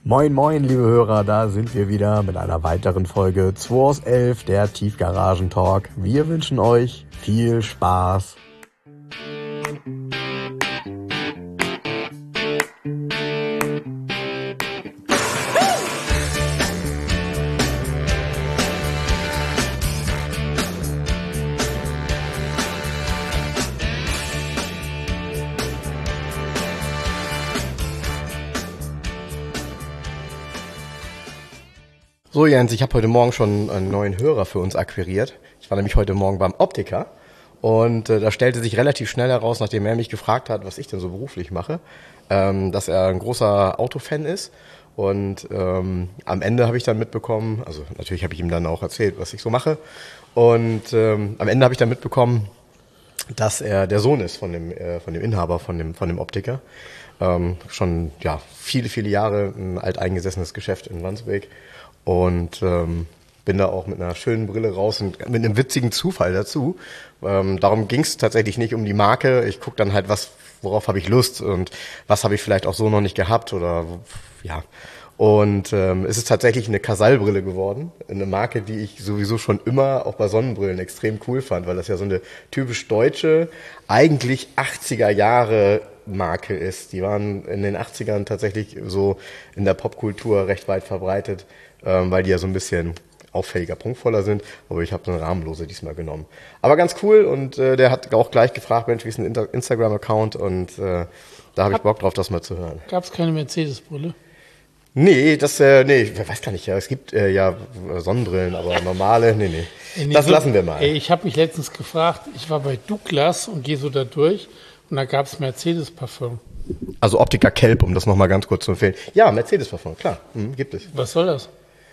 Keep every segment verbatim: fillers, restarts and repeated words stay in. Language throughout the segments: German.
Moin moin liebe Hörer, da sind wir wieder mit einer weiteren Folge zwei aus elf, der Tiefgaragen-Talk. Wir wünschen euch viel Spaß. So Jens, ich habe heute Morgen schon einen neuen Hörer für uns akquiriert. Ich war nämlich heute Morgen beim Optiker und äh, da stellte sich relativ schnell heraus, nachdem er mich gefragt hat, was ich denn so beruflich mache, ähm, dass er ein großer Autofan ist. Und ähm, am Ende habe ich dann mitbekommen, also natürlich habe ich ihm dann auch erzählt, was ich so mache. Und ähm, am Ende habe ich dann mitbekommen, dass er der Sohn ist von dem äh, von dem Inhaber von dem von dem Optiker. Ähm, schon ja viele viele Jahre ein alteingesessenes Geschäft in Wandsbek. Und ähm, bin da auch mit einer schönen Brille raus und mit einem witzigen Zufall dazu. Ähm, darum ging es tatsächlich nicht um die Marke. Ich gucke dann halt, was, worauf habe ich Lust und was habe ich vielleicht auch so noch nicht gehabt oder ja. Und ähm, es ist tatsächlich eine Casall-Brille geworden, eine Marke, die ich sowieso schon immer auch bei Sonnenbrillen extrem cool fand, weil das ja so eine typisch deutsche, eigentlich achtziger Jahre Marke ist. Die waren in den achtzigern tatsächlich so in der Popkultur recht weit verbreitet, ähm, weil die ja so ein bisschen auffälliger, prunkvoller sind. Aber ich habe eine Rahmenlose diesmal genommen. Aber ganz cool und äh, der hat auch gleich gefragt, Mensch, wie ist ein Instagram-Account? Und äh, da habe ich Bock drauf, das mal zu hören. Gab es keine Mercedes-Brille? Nee, das, äh, nee, ich weiß gar nicht, ja, es gibt äh, ja Sonnenbrillen, aber normale, nee, nee. nee das so, lassen wir mal. Ey, ich habe mich letztens gefragt, ich war bei Douglas und gehe so da durch und da gab es Mercedes-Parfum. Also Optiker Kelp, um das nochmal ganz kurz zu empfehlen. Ja, Mercedes-Parfum, klar, mhm, gibt es. Was soll das?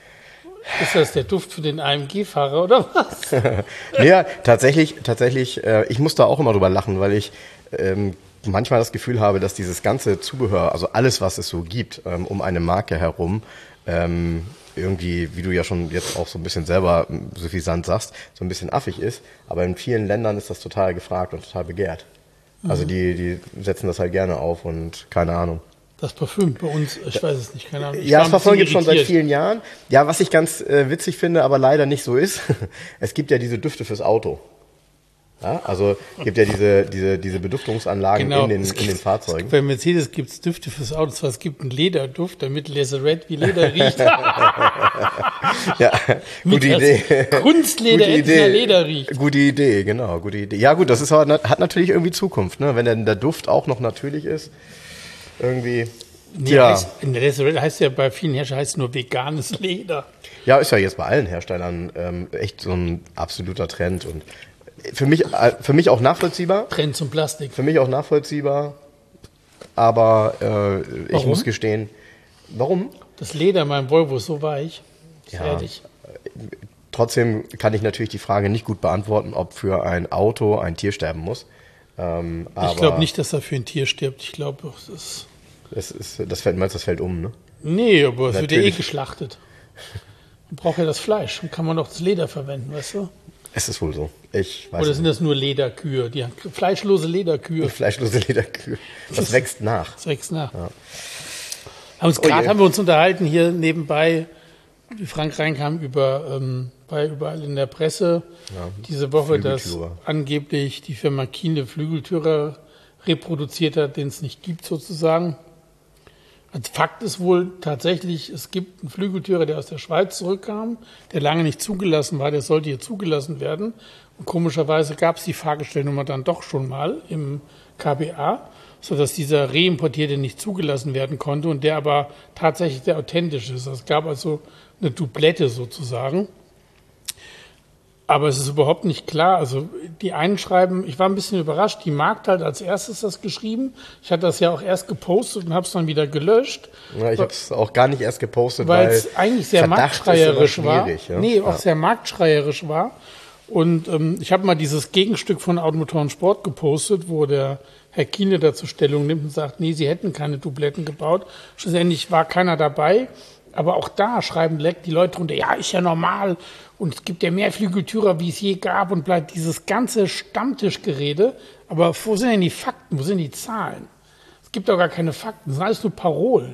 Ist das der Duft für den A M G-Fahrer oder was? Ja, tatsächlich, tatsächlich, äh, ich muss da auch immer drüber lachen, weil ich ähm, manchmal das Gefühl habe, dass dieses ganze Zubehör, also alles, was es so gibt, ähm, um eine Marke herum, ähm, irgendwie, wie du ja schon jetzt auch so ein bisschen selber suffisant sagst, so ein bisschen affig ist. Aber in vielen Ländern ist das total gefragt und total begehrt. Also die, die setzen das halt gerne auf und keine Ahnung. Das Parfüm bei uns, ich weiß es nicht, keine Ahnung. Ich ja, das Parfüm gibt es schon seit vielen Jahren. Ja, was ich ganz äh, witzig finde, aber leider nicht so ist, es gibt ja diese Düfte fürs Auto. Ja, also gibt ja diese, diese, diese Beduftungsanlagen genau, in, den, gibt, in den Fahrzeugen. Bei Mercedes gibt es Düfte fürs Auto, zwar es gibt einen Lederduft, damit Laserette wie Leder riecht. Ja, gute Idee. Kunstleder gute Idee. Leder riecht. Gute Idee, genau, gute Idee. Ja gut, das ist aber, hat natürlich irgendwie Zukunft, ne? Wenn denn der Duft auch noch natürlich ist, irgendwie. Nee, ja. heißt, Laserette heißt ja bei vielen Herstellern heißt nur veganes Leder. Ja, ist ja jetzt bei allen Herstellern ähm, echt so ein absoluter Trend und Für mich, für mich auch nachvollziehbar. Trend zum Plastik. Für mich auch nachvollziehbar. Aber äh, ich warum? muss gestehen, warum? Das Leder in meinem Volvo ist so weich. Ist ja, fertig. Trotzdem kann ich natürlich die Frage nicht gut beantworten, ob für ein Auto ein Tier sterben muss. Ähm, ich glaube nicht, dass da für ein Tier stirbt. Ich glaube, es ist... Das, ist, das fällt, meinst du, das fällt um, ne? Nee, aber es wird ja eh geschlachtet. Man braucht ja das Fleisch. Dann kann man doch das Leder verwenden, weißt du? Es ist wohl so. Ich weiß Oder sind das nur Lederkühe? Die fleischlose Lederkühe. Fleischlose Lederkühe. Das wächst nach. Das wächst nach. Ja. Aber gerade oh haben wir uns unterhalten hier nebenbei, wie Frank reinkam, über, ähm, bei überall in der Presse ja, diese Woche, dass angeblich die Firma Kiene Flügeltürer reproduziert hat, den es nicht gibt sozusagen. Als Fakt ist wohl tatsächlich, es gibt einen Flügeltürer, der aus der Schweiz zurückkam, der lange nicht zugelassen war, der sollte hier zugelassen werden. Und komischerweise gab es die Fahrgestellnummer dann doch schon mal im K B A, sodass dieser Reimportierte nicht zugelassen werden konnte und der aber tatsächlich der authentisch ist. Es gab also eine Doublette sozusagen. Aber es ist überhaupt nicht klar. Also die einen schreiben, ich war ein bisschen überrascht, die Markt hat als erstes das geschrieben. Ich hatte das ja auch erst gepostet und habe es dann wieder gelöscht. Ja, ich habe es auch gar nicht erst gepostet, weil weil es eigentlich sehr marktschreierisch war. Ja? Nee, auch ja. sehr marktschreierisch war. Und ähm, ich habe mal dieses Gegenstück von Automotor und Sport gepostet, wo der Herr Kiene dazu Stellung nimmt und sagt, nee, sie hätten keine Dubletten gebaut. Schlussendlich war keiner dabei. Aber auch da schreiben die Leute drunter, ja, ist ja normal und es gibt ja mehr Flügeltürer, wie es je gab und bleibt dieses ganze Stammtischgerede. Aber wo sind denn die Fakten, wo sind die Zahlen? Es gibt doch gar keine Fakten, das sind alles nur Parolen.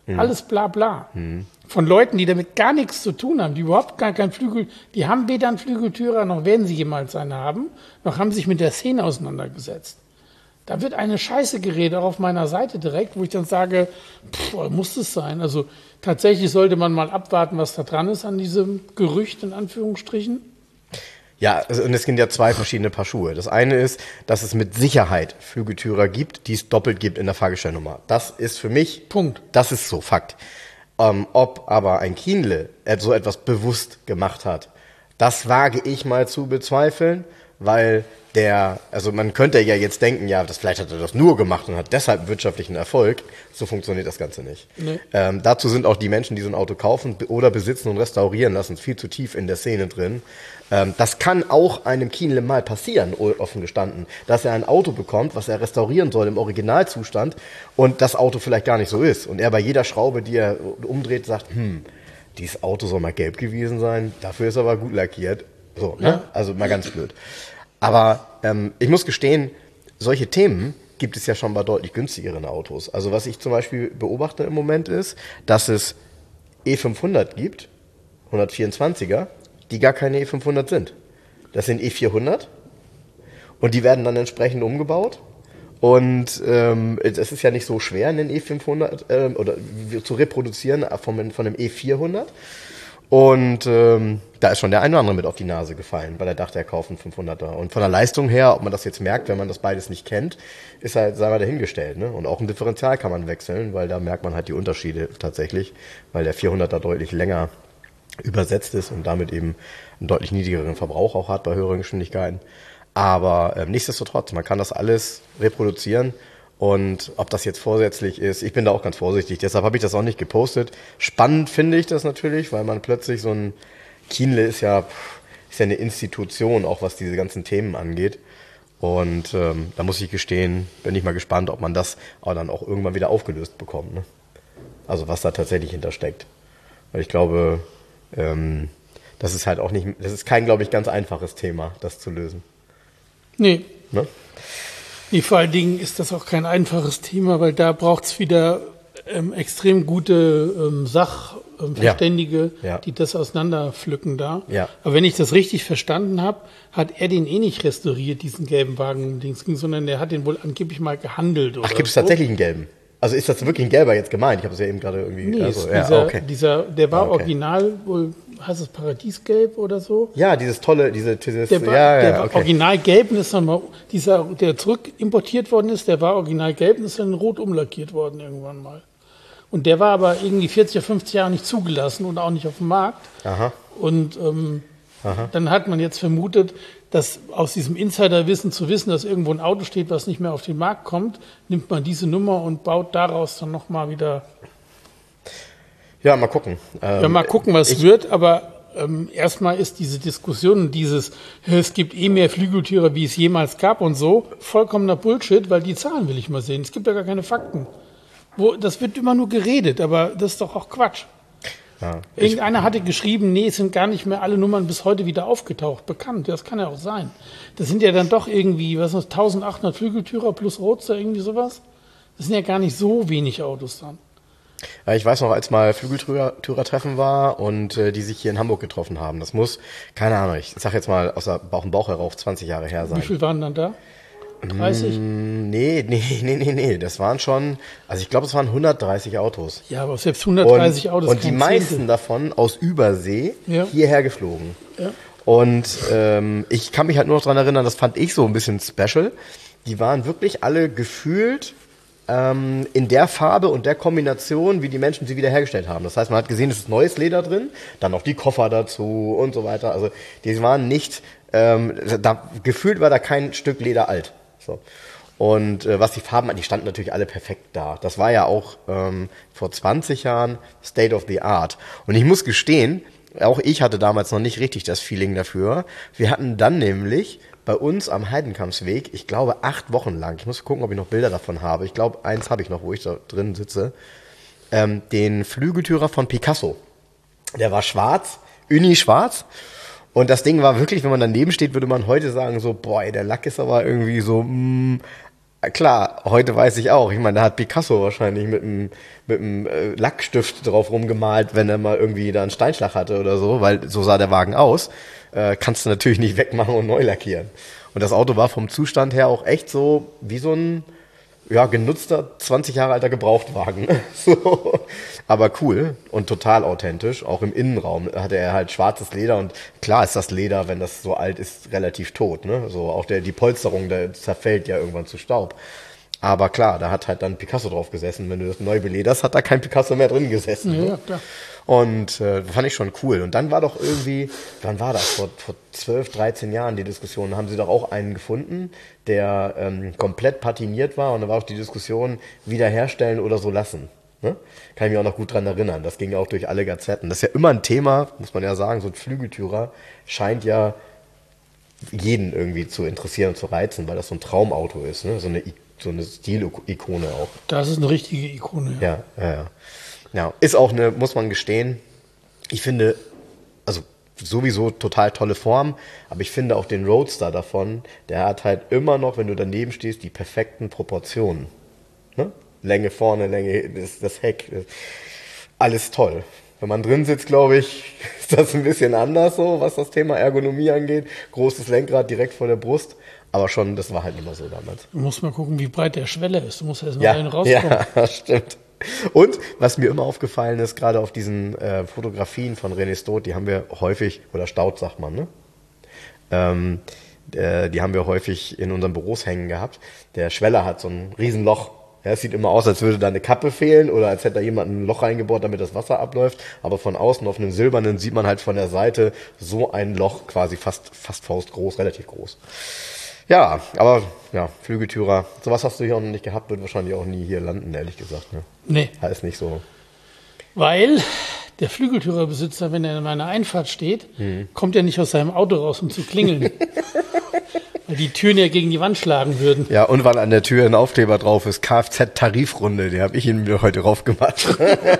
Mhm. Alles bla bla. Mhm. Von Leuten, die damit gar nichts zu tun haben, die überhaupt gar keinen Flügel, die haben weder einen Flügeltürer, noch werden sie jemals einen haben, noch haben sich mit der Szene auseinandergesetzt. Da wird eine Scheiße geredet, auch auf meiner Seite direkt, wo ich dann sage, pff, muss das sein? Also tatsächlich sollte man mal abwarten, was da dran ist an diesem Gerücht, in Anführungsstrichen. Ja, also, und es sind ja zwei verschiedene Paar Schuhe. Das eine ist, dass es mit Sicherheit Flügeltürer gibt, die es doppelt gibt in der Fahrgestellnummer. Das ist für mich, Punkt. Das ist so Fakt. Ähm, ob aber ein Kienle so etwas bewusst gemacht hat, das wage ich mal zu bezweifeln, weil der, also man könnte ja jetzt denken, ja, das, vielleicht hat er das nur gemacht und hat deshalb wirtschaftlichen Erfolg. So funktioniert das Ganze nicht. Nee. Ähm, dazu sind auch die Menschen, die so ein Auto kaufen oder besitzen und restaurieren lassen, viel zu tief in der Szene drin. Ähm, das kann auch einem Kienle mal passieren, offen gestanden, dass er ein Auto bekommt, was er restaurieren soll im Originalzustand und das Auto vielleicht gar nicht so ist. Und er bei jeder Schraube, die er umdreht, sagt, hm, dieses Auto soll mal gelb gewesen sein, dafür ist er aber gut lackiert. So, ne? Ja. Also mal ganz blöd. Aber ähm, ich muss gestehen, solche Themen gibt es ja schon bei deutlich günstigeren Autos. Also was ich zum Beispiel beobachte im Moment ist, dass es E fünfhundert gibt, hundertvierundzwanziger, die gar keine E fünfhundert sind. Das sind E vierhundert und die werden dann entsprechend umgebaut. Und ähm, es ist ja nicht so schwer, einen E fünfhundert ähm, oder zu reproduzieren von, von einem E vierhundert. Und ähm, da ist schon der eine oder andere mit auf die Nase gefallen, weil er dachte, er kauft einen fünfhunderter. Und von der Leistung her, ob man das jetzt merkt, wenn man das beides nicht kennt, ist halt, sagen wir, dahingestellt. Ne? Und auch ein Differential kann man wechseln, weil da merkt man halt die Unterschiede tatsächlich, weil der vierhunderter deutlich länger übersetzt ist und damit eben einen deutlich niedrigeren Verbrauch auch hat bei höheren Geschwindigkeiten. Aber ähm, nichtsdestotrotz, man kann das alles reproduzieren. Und ob das jetzt vorsätzlich ist, ich bin da auch ganz vorsichtig, deshalb habe ich das auch nicht gepostet. Spannend finde ich das natürlich, weil man plötzlich so ein, Kienle ist ja, ist ja eine Institution, auch was diese ganzen Themen angeht. Und ähm, da muss ich gestehen, bin ich mal gespannt, ob man das auch dann auch irgendwann wieder aufgelöst bekommt. Ne? Also was da tatsächlich hintersteckt. Weil ich glaube, ähm, das ist halt auch nicht, das ist kein, glaube ich, ganz einfaches Thema, das zu lösen. Nee. Ne? Nee, vor allen Dingen ist das auch kein einfaches Thema, weil da braucht es wieder ähm, extrem gute ähm, Sachverständige, ja. Ja. die das auseinanderpflücken da. Ja. Aber wenn ich das richtig verstanden habe, hat er den eh nicht restauriert, diesen gelben Wagen, sondern der hat den wohl angeblich mal gehandelt. Oder Ach, gibt es so. tatsächlich einen gelben? Also ist das wirklich ein gelber jetzt gemeint? Ich habe es ja eben gerade irgendwie... Nee, also, dieser, ja, okay. dieser, der war okay. original, wohl heißt es Paradiesgelb oder so? Ja, dieses tolle, diese, dieses... Der war, ja, der ja, war okay. original gelb und ist dann mal, dieser, der zurück importiert worden ist, der war original gelb und ist dann rot umlackiert worden irgendwann mal. Und der war aber irgendwie vierzig oder fünfzig Jahre nicht zugelassen und auch nicht auf dem Markt. Aha. Und ähm, dann hat man jetzt vermutet, dass aus diesem Insiderwissen zu wissen, dass irgendwo ein Auto steht, was nicht mehr auf den Markt kommt, nimmt man diese Nummer und baut daraus dann nochmal wieder... Ja, mal gucken. Ähm, ja, mal gucken, was es wird, aber ähm, erstmal ist diese Diskussion, dieses, es gibt eh mehr Flügeltürer, wie es jemals gab und so, vollkommener Bullshit, weil die Zahlen will ich mal sehen. Es gibt ja gar keine Fakten. Wo, das wird immer nur geredet, aber das ist doch auch Quatsch. Ja, Irgendeiner hatte geschrieben, nee, es sind gar nicht mehr alle Nummern bis heute wieder aufgetaucht, bekannt. Das kann ja auch sein. Das sind ja dann doch irgendwie, was ist das, eintausendachthundert Flügeltürer plus Roadster, irgendwie sowas. Das sind ja gar nicht so wenig Autos dann. Ja, ich weiß noch, als mal Flügeltürer-Treffen war und äh, die sich hier in Hamburg getroffen haben. Das muss, keine Ahnung, ich sag jetzt mal aus der Bauch und Bauch herauf, zwanzig Jahre her sein. Wie viel waren dann da? dreißig? Mm, nee, nee, nee, nee, nee. Das waren schon, also ich glaube, es waren hundertdreißig Autos. Ja, aber selbst hundertdreißig und, Autos. Und die meisten Zehntel. davon aus Übersee ja. hierher geflogen. Ja. Und ähm, ich kann mich halt nur noch dran erinnern, das fand ich so ein bisschen special. Die waren wirklich alle gefühlt ähm, in der Farbe und der Kombination, wie die Menschen sie wiederhergestellt haben. Das heißt, man hat gesehen, es ist neues Leder drin, dann noch die Koffer dazu und so weiter. Also die waren nicht, ähm, da, gefühlt war da kein Stück Leder alt. So. Und äh, was die Farben an, die standen natürlich alle perfekt da. Das war ja auch ähm, vor zwanzig Jahren State of the Art. Und ich muss gestehen, auch ich hatte damals noch nicht richtig das Feeling dafür. Wir hatten dann nämlich bei uns am Heidenkampsweg, ich glaube acht Wochen lang, ich muss gucken, ob ich noch Bilder davon habe, ich glaube eins habe ich noch, wo ich da drin sitze, ähm, den Flügeltürer von Picasso. Der war schwarz, uni-schwarz. Und das Ding war wirklich, wenn man daneben steht, würde man heute sagen so, boah, ey, der Lack ist aber irgendwie so, mh, klar, heute weiß ich auch. Ich meine, da hat Picasso wahrscheinlich mit einem mit einem äh, Lackstift drauf rumgemalt, wenn er mal irgendwie da einen Steinschlag hatte oder so, weil so sah der Wagen aus. Äh, kannst du natürlich nicht wegmachen und neu lackieren. Und das Auto war vom Zustand her auch echt so wie so ein ja, genutzter, zwanzig Jahre alter Gebrauchtwagen. So. Aber cool und total authentisch. Auch im Innenraum hatte er halt schwarzes Leder und klar ist das Leder, wenn das so alt ist, relativ tot. Ne? So auch der, die Polsterung, der zerfällt ja irgendwann zu Staub. Aber klar, da hat halt dann Picasso drauf gesessen. Wenn du das neu belederst, hat da kein Picasso mehr drin gesessen. Ja, ne? Klar. Und äh, fand ich schon cool. Und dann war doch irgendwie, wann war das? Vor, vor zwölf, dreizehn Jahren die Diskussion, haben sie doch auch einen gefunden, der ähm, komplett patiniert war. Und da war auch die Diskussion, wiederherstellen oder so lassen. Ne? Kann ich mich auch noch gut dran erinnern. Das ging auch durch alle Gazetten. Das ist ja immer ein Thema, muss man ja sagen, so ein Flügeltürer scheint ja jeden irgendwie zu interessieren und zu reizen, weil das so ein Traumauto ist. Ne? So eine, so eine Stil-Ikone auch. Das ist eine richtige Ikone. Ja, ja, ja. ja. Ja, ist auch eine, muss man gestehen, ich finde, also sowieso total tolle Form, aber ich finde auch den Roadster davon, der hat halt immer noch, wenn du daneben stehst, die perfekten Proportionen. Ne? Länge vorne, Länge, das, das Heck, das, alles toll. Wenn man drin sitzt, glaube ich, ist das ein bisschen anders so, was das Thema Ergonomie angeht. Großes Lenkrad direkt vor der Brust, aber schon, das war halt immer so damals. Du musst mal gucken, wie breit der Schwelle ist. Du musst erst mal ja, einen rauskommen. Ja, stimmt. Und was mir immer aufgefallen ist, gerade auf diesen äh, Fotografien von René Stott, die haben wir häufig, oder Staud sagt man, ne? Ähm, äh, die haben wir häufig in unseren Büros hängen gehabt. Der Schweller hat so ein Riesenloch. Ja, es sieht immer aus, als würde da eine Kappe fehlen oder als hätte da jemand ein Loch reingebohrt, damit das Wasser abläuft. Aber von außen auf einem silbernen sieht man halt von der Seite so ein Loch, quasi fast, fast faustgroß, relativ groß. Ja, aber ja, Flügeltürer, sowas hast du hier auch noch nicht gehabt, wird wahrscheinlich auch nie hier landen, ehrlich gesagt. Ne? Nee. Heißt nicht so. Weil der Flügeltürerbesitzer, wenn er in meiner Einfahrt steht, hm. kommt ja nicht aus seinem Auto raus, um zu klingeln. Weil die Türen ja gegen die Wand schlagen würden. Ja, und weil an der Tür ein Aufkleber drauf ist, Kfz-Tarifrunde, den habe ich Ihnen mir heute drauf gemacht.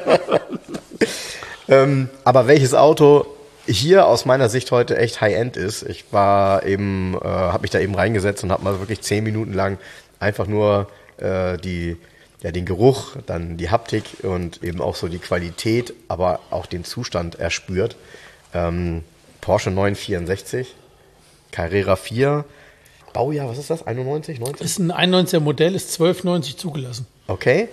ähm, aber welches Auto hier aus meiner Sicht heute echt High-End ist. Ich war eben, äh, habe mich da eben reingesetzt und habe mal wirklich zehn Minuten lang einfach nur äh, die, ja, den Geruch, dann die Haptik und eben auch so die Qualität, aber auch den Zustand erspürt. Ähm, Porsche neun vierundsechzig, Carrera vier, Baujahr, was ist das? einundneunzig, neunzig? Ist ein einundneunziger Modell, ist zwölf neunzig zugelassen. Okay.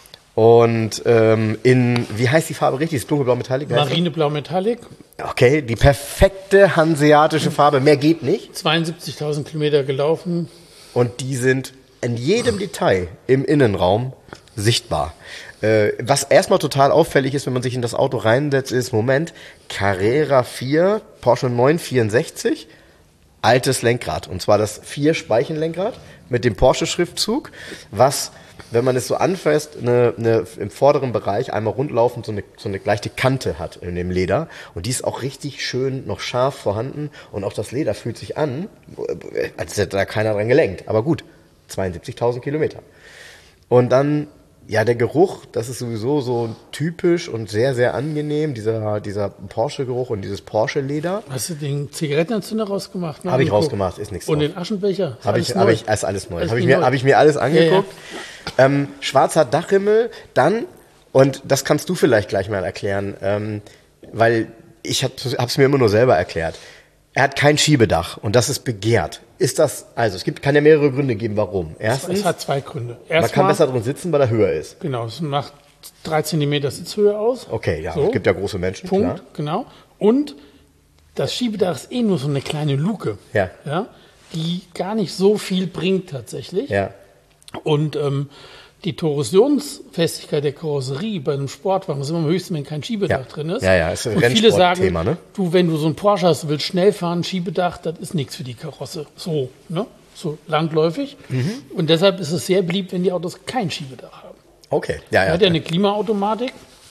Und ähm, in, wie heißt die Farbe richtig? Ist dunkelblau Metallic? Marineblau Metallic. Okay, die perfekte hanseatische Farbe, mehr geht nicht. zweiundsiebzigtausend Kilometer gelaufen. Und die sind in jedem Detail im Innenraum sichtbar. Äh, was erstmal total auffällig ist, wenn man sich in das Auto reinsetzt, ist, Moment, Carrera vier, Porsche neun vierundsechzig, altes Lenkrad. Und zwar das Vier-Speichen-Lenkrad mit dem Porsche-Schriftzug, was, wenn man es so anfasst, eine, eine, im vorderen Bereich einmal rundlaufend so eine, so eine leichte Kante hat in dem Leder. Und die ist auch richtig schön noch scharf vorhanden. Und auch das Leder fühlt sich an, als hätte da keiner dran gelenkt. Aber gut, zweiundsiebzigtausend Kilometer. Und dann, ja, der Geruch, das ist sowieso so typisch und sehr, sehr angenehm, dieser, dieser Porsche-Geruch und dieses Porsche-Leder. Hast du den Zigarettenanzünder rausgemacht? Habe ich rausgemacht, ist nichts Und drauf. den Aschenbecher? Habe ich, hab ich, ist alles neu. Habe ich, mir, hab ich mir alles angeguckt. Ja, ja. Ähm, schwarzer Dachrimmel, dann, und das kannst du vielleicht gleich mal erklären, ähm, weil ich habe es mir immer nur selber erklärt. Er hat kein Schiebedach und das ist begehrt. Ist das, also es gibt, kann ja mehrere Gründe geben, warum. Erstens, es hat zwei Gründe. Erstmal, man kann besser drin sitzen, weil er höher ist. Genau, es macht drei Zentimeter Sitzhöhe aus. Okay, ja, so. Es gibt ja große Menschen, Punkt, klar. Genau. Und das Schiebedach ist eh nur so eine kleine Luke, ja. Ja, die gar nicht so viel bringt tatsächlich. Ja. Und ähm, die Torsionsfestigkeit der Karosserie bei einem Sportwagen ist immer am höchsten, wenn kein Schiebedach ja. drin ist. Ja, ja, ist ein und viele sagen, ne? du, wenn du so ein Porsche hast, du willst schnell fahren, Schiebedach, das ist nichts für die Karosse. So, ne? So landläufig. Mhm. Und deshalb ist es sehr beliebt, wenn die Autos kein Schiebedach haben. Okay, ja, ja. Er hat ja eine Klimaautomatik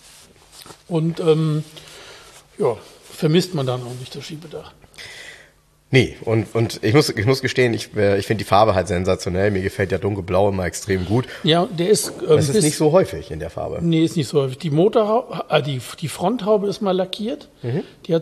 und ähm, ja, vermisst man dann auch nicht das Schiebedach. Nee, und, und ich muss, ich muss gestehen, ich, ich finde die Farbe halt sensationell. Mir gefällt der dunkelblau immer extrem gut. Ja, der ist... Ähm, das ist bis, nicht so häufig in der Farbe. Nee, ist nicht so häufig. Die Motorhaube, äh, die, die Fronthaube ist mal lackiert. Mhm. Die hat so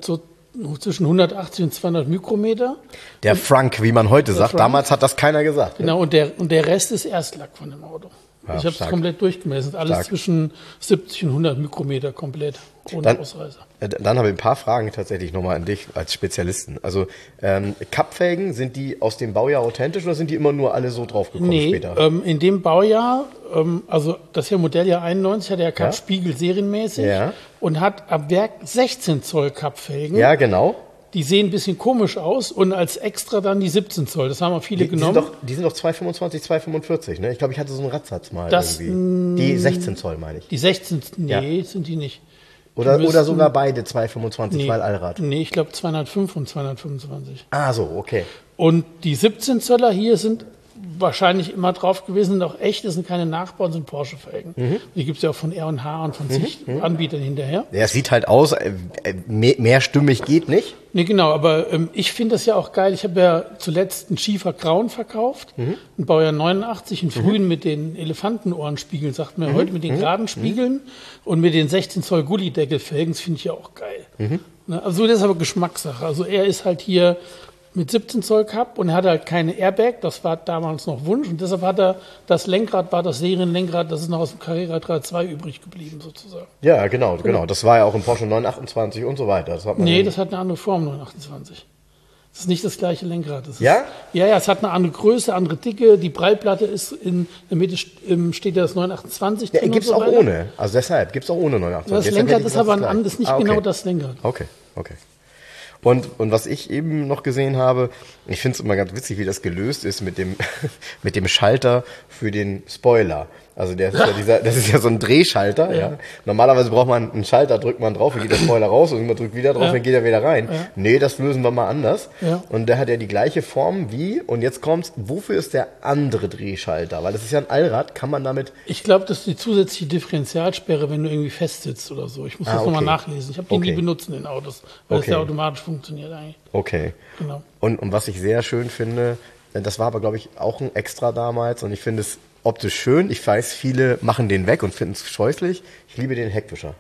zwischen hundertachtzig und zweihundert Mikrometer. Der Frank, wie man heute sagt. Frank. Damals hat das keiner gesagt. Genau, ne? und, der, und der Rest ist Erstlack von dem Auto. Ja, ich habe es komplett durchgemessen. Alles stark. Zwischen siebzig und hundert Mikrometer komplett, ohne dann, Ausreißer. Dann habe ich ein paar Fragen tatsächlich nochmal an dich als Spezialisten. Also ähm, Cup-Felgen, sind die aus dem Baujahr authentisch oder sind die immer nur alle so draufgekommen nee, später? Ähm, in dem Baujahr, ähm, also das hier Modelljahr einundneunzig, hat der Cup ja? Spiegel serienmäßig ja. und hat ab Werk sechzehn Zoll Cup-Felgen. Ja, genau. Die sehen ein bisschen komisch aus und als extra dann die siebzehn Zoll. Das haben auch viele die, genommen. Die sind doch, die sind doch zwei fünfundzwanzig, zwei fünfundvierzig, ne? Ich glaube, ich hatte so einen Radsatz mal das, irgendwie. Die sechzehn Zoll, meine ich. Die sechzehn, nee, ja. sind die nicht. Oder, müssten, oder sogar beide zwei fünfundzwanzig, nee, weil Allrad. Nee, ich glaube zweihundertfünf und zweihundertfünfundzwanzig. Ah, so, okay. Und die siebzehn Zöller hier sind wahrscheinlich immer drauf gewesen, sind auch echt, das sind keine Nachbauen, sind Porsche-Felgen. Mhm. Die gibt es ja auch von R und H und von zig mhm. Anbietern hinterher. Ja, es sieht halt aus, äh, mehr, mehrstimmig geht nicht. Nee, genau, aber ähm, ich finde das ja auch geil. Ich habe ja zuletzt einen Schiefer Grauen verkauft, mhm. ein Baujahr neunundachtzig, einen frühen mhm. mit den Elefantenohrenspiegeln, sagt man mhm. heute, mit den geraden Spiegeln mhm. und mit den sechzehn Zoll Gullideckelfelgen, das finde ich ja auch geil. Mhm. Also das ist aber Geschmackssache. Also er ist halt hier mit siebzehn Zoll Cup und er hatte halt keine Airbag, das war damals noch Wunsch und deshalb hat er, das Lenkrad war das Serienlenkrad, das ist noch aus dem Carrera drei zwei übrig geblieben sozusagen. Ja, genau, genau, das war ja auch im Porsche neunhundertachtundzwanzig und so weiter. Das hat man nee, das hat eine andere Form, neunhundertachtundzwanzig. Das ist nicht das gleiche Lenkrad. Das ist, ja? Ja, ja, es hat eine andere Größe, andere Dicke, die Prallplatte ist in der Mitte steht ja das neunhundertachtundzwanzig drin. Ja, gibt es auch ohne, also deshalb, gibt es auch ohne neunhundertachtundzwanzig. Das Lenkrad ist aber ein anderes, nicht ah, okay. genau das Lenkrad. Okay, okay. Und, und was ich eben noch gesehen habe, ich finde es immer ganz witzig, wie das gelöst ist mit dem, mit dem Schalter für den Spoiler. Also der ist ja dieser, das ist ja so ein Drehschalter. Ja. Ja. Normalerweise braucht man einen Schalter, drückt man drauf, dann geht der Spoiler raus und man drückt wieder drauf, ja. dann geht er wieder rein. Ja. Nee, das lösen wir mal anders. Ja. Und der hat ja die gleiche Form wie, und jetzt kommt's, wofür ist der andere Drehschalter? Weil das ist ja ein Allrad, kann man damit... Ich glaube, das ist die zusätzliche Differentialsperre, wenn du irgendwie festsitzt oder so. Ich muss ah, das okay. nochmal nachlesen. Ich habe die okay. nie benutzt in den Autos, weil okay. das ja automatisch funktioniert eigentlich. Okay. Genau. Und, und was ich sehr schön finde, das war aber, glaube ich, auch ein Extra damals und ich finde es optisch schön. Ich weiß, viele machen den weg und finden es scheußlich. Ich liebe den Heckwischer.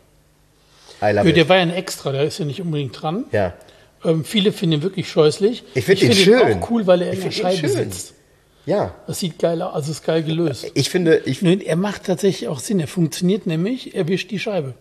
I love ja, der war ja ein Extra, der ist ja nicht unbedingt dran. Ja. Ähm, viele finden ihn wirklich scheußlich. Ich finde ihn schön. Ich auch cool, weil er in der Scheibe sitzt. Ja. Das sieht geil aus, also ist geil gelöst. Ich finde, ich nee, er macht tatsächlich auch Sinn. Er funktioniert nämlich, er wischt die Scheibe.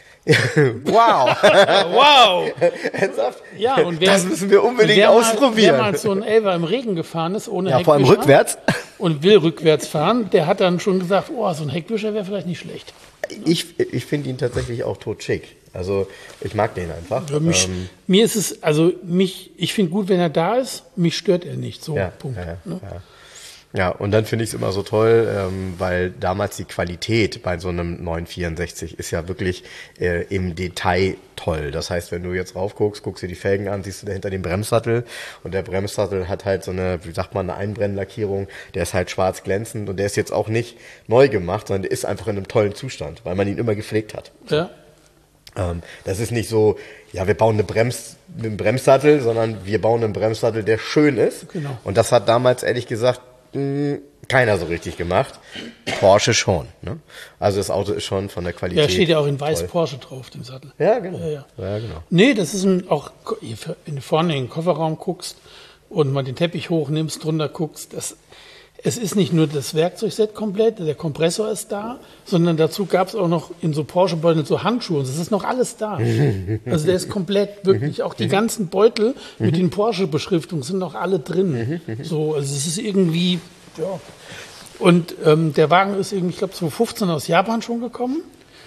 Wow. Wow. Ernsthaft? Ja, und wer, das müssen wir unbedingt wer ausprobieren. Mal, wer mal so ein Elfer im Regen gefahren ist, ohne ja, Heckwischer. Vor allem rückwärts. Und will rückwärts fahren, der hat dann schon gesagt, oh, so ein Heckwischer wäre vielleicht nicht schlecht. Ich, ich finde ihn tatsächlich auch totschick. Also ich mag den einfach. Ja, mich, ähm, mir ist es, also mich, ich finde gut, wenn er da ist, mich stört er nicht. So, ja, Punkt. Ja, ne? ja. Ja, und dann finde ich es immer so toll, ähm, weil damals die Qualität bei so einem neun vierundsechzig ist ja wirklich äh, im Detail toll. Das heißt, wenn du jetzt raufguckst, guckst dir die Felgen an, siehst du dahinter den Bremssattel und der Bremssattel hat halt so eine, wie sagt man, eine Einbrennlackierung, der ist halt schwarz glänzend und der ist jetzt auch nicht neu gemacht, sondern der ist einfach in einem tollen Zustand, weil man ihn immer gepflegt hat. Ja. Ähm, das ist nicht so, ja, wir bauen eine Brems, einen Bremssattel, sondern wir bauen einen Bremssattel, der schön ist. Genau. Und das hat damals ehrlich gesagt keiner so richtig gemacht. Porsche schon. Ne? Also das Auto ist schon von der Qualität. Ja, steht ja auch in weiß toll. Porsche drauf, dem Sattel. Ja, genau. Ja, ja. Ja, genau. Nee, das ist ein, auch, wenn du vorne in den Kofferraum guckst und mal den Teppich hochnimmst, drunter guckst, das, es ist nicht nur das Werkzeugset komplett, der Kompressor ist da, sondern dazu gab es auch noch in so Porsche-Beuteln so Handschuhe. Das ist noch alles da. Also der ist komplett, wirklich, auch die ganzen Beutel mit den Porsche-Beschriftungen sind noch alle drin. So, also es ist irgendwie, ja. Und ähm, der Wagen ist irgendwie, ich glaube, zwanzig fünfzehn aus Japan schon gekommen.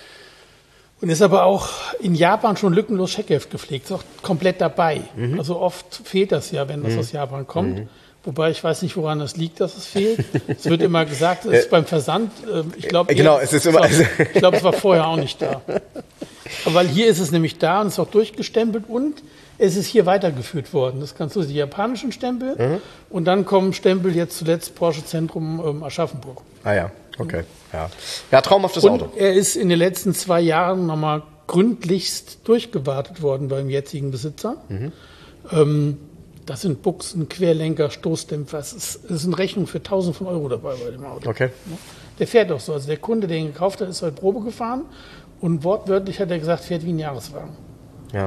Und ist aber auch in Japan schon lückenlos Scheckheft gepflegt, ist auch komplett dabei. Mhm. Also oft fehlt das ja, wenn das mhm. aus Japan kommt. Mhm. Wobei ich weiß nicht, woran das liegt, dass es fehlt. Es wird immer gesagt, es ist beim Versand. Äh, ich glaube, genau, es ist immer. War, ich glaube, es war vorher auch nicht da. Aber weil hier ist es nämlich da und ist auch durchgestempelt und es ist hier weitergeführt worden. Das kannst du die japanischen Stempel mhm. und dann kommen Stempel jetzt zuletzt Porsche Zentrum ähm, Aschaffenburg. Ah ja, okay. Ja, ja traumhaftes und Auto. Er ist in den letzten zwei Jahren nochmal gründlichst durchgewartet worden beim jetzigen Besitzer. Mhm. Ähm, Das sind Buchsen, Querlenker, Stoßdämpfer. Es ist, es ist eine Rechnung für tausend von Euro dabei bei dem Auto. Okay. Der fährt auch so. Also der Kunde, der ihn gekauft hat, ist heute Probe gefahren und wortwörtlich hat er gesagt, fährt wie ein Jahreswagen. Ja,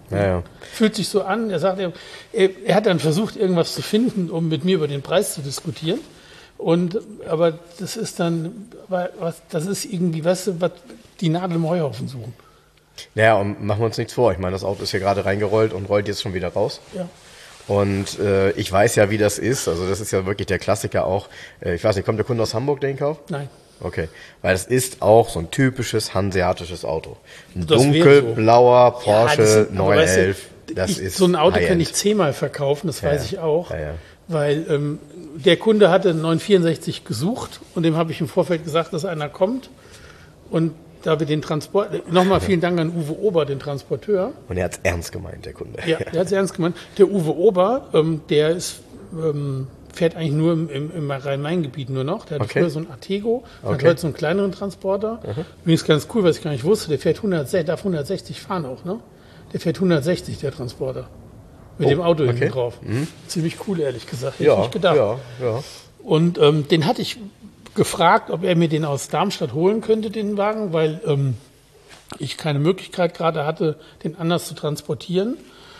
Ja, ja. Fühlt sich so an. Er sagt, er, er hat dann versucht, irgendwas zu finden, um mit mir über den Preis zu diskutieren. Und, aber das ist dann, was, das ist irgendwie, weißt du, was die Nadel im Heuhaufen suchen. Naja, und machen wir uns nichts vor. Ich meine, das Auto ist hier gerade reingerollt und rollt jetzt schon wieder raus. Ja. Und äh, ich weiß ja, wie das ist. Also das ist ja wirklich der Klassiker auch. Äh, ich weiß nicht, kommt der Kunde aus Hamburg, den Kauf? Nein. Okay, weil es ist auch so ein typisches hanseatisches Auto. Ein Das dunkelblauer so. Porsche ja, das, neun elf. Weißt du, das ich, ist so ein Auto High-End. kann ich zehnmal verkaufen, das ja, weiß ich auch. Ja, ja. Weil ähm, der Kunde hatte einen neun vierundsechzig gesucht und dem habe ich im Vorfeld gesagt, dass einer kommt. Und da wir den Transport, nochmal vielen Dank an Uwe Ober, den Transporteur. Und er hat es ernst gemeint, der Kunde. Ja, der hat es ernst gemeint. Der Uwe Ober, ähm, der ist, ähm, fährt eigentlich nur im, im, im Rhein-Main-Gebiet nur noch. Der hat Okay. früher so einen Artego, Okay. hat heute so einen kleineren Transporter. Mhm. Übrigens ganz cool, was ich gar nicht wusste, der fährt hundertsechzig, darf hundertsechzig fahren auch, ne? Der fährt hundertsechzig, der Transporter. Mit Oh, dem Auto okay. hinten drauf. Mhm. Ziemlich cool, ehrlich gesagt. Hätte ich Ja, nicht gedacht. ja, ja. Und ähm, den hatte ich gefragt, ob er mir den aus Darmstadt holen könnte, den Wagen, weil ähm, ich keine Möglichkeit gerade hatte, den anders zu transportieren.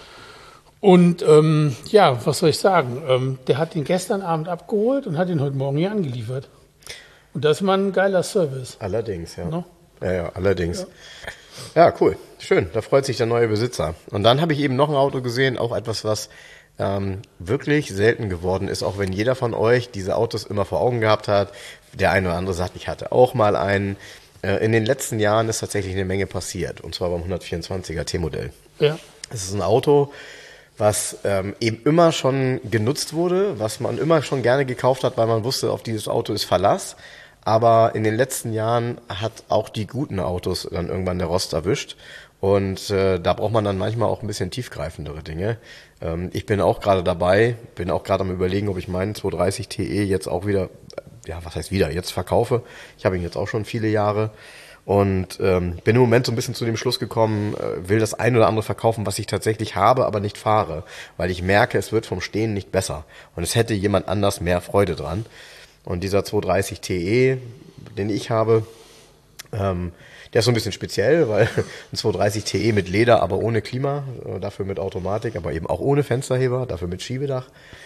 Und ähm, ja, was soll ich sagen? Ähm, der hat den gestern Abend abgeholt und hat ihn heute Morgen hier angeliefert. Und das ist mal ein geiler Service. Allerdings, ja. No? Ja, ja, allerdings. Ja. ja, cool. Schön. Da freut sich der neue Besitzer. Und dann habe ich eben noch ein Auto gesehen, auch etwas, was ähm, wirklich selten geworden ist, auch wenn jeder von euch diese Autos immer vor Augen gehabt hat. Der eine oder andere sagt, ich hatte auch mal einen. Äh, in den letzten Jahren ist tatsächlich eine Menge passiert. Und zwar beim hundertvierundzwanziger T-Modell. Ja. Es ist ein Auto, was ähm, eben immer schon genutzt wurde, was man immer schon gerne gekauft hat, weil man wusste, auf dieses Auto ist Verlass. Aber in den letzten Jahren hat auch die guten Autos dann irgendwann der Rost erwischt. Und äh, da braucht man dann manchmal auch ein bisschen tiefgreifendere Dinge. Ähm, ich bin auch gerade dabei, bin auch gerade am Überlegen, ob ich meinen zweihundertdreißig T E jetzt auch wieder, ja, was heißt wieder, jetzt verkaufe. Ich habe ihn jetzt auch schon viele Jahre. Und ähm, bin im Moment so ein bisschen zu dem Schluss gekommen, äh, will das ein oder andere verkaufen, was ich tatsächlich habe, aber nicht fahre. Weil ich merke, es wird vom Stehen nicht besser. Und es hätte jemand anders mehr Freude dran. Und dieser zweihundertdreißig T E, den ich habe, ähm, der ist so ein bisschen speziell, weil ein zweihundertdreißig T E mit Leder, aber ohne Klima, äh, dafür mit Automatik, aber eben auch ohne Fensterheber, dafür mit Schiebedach.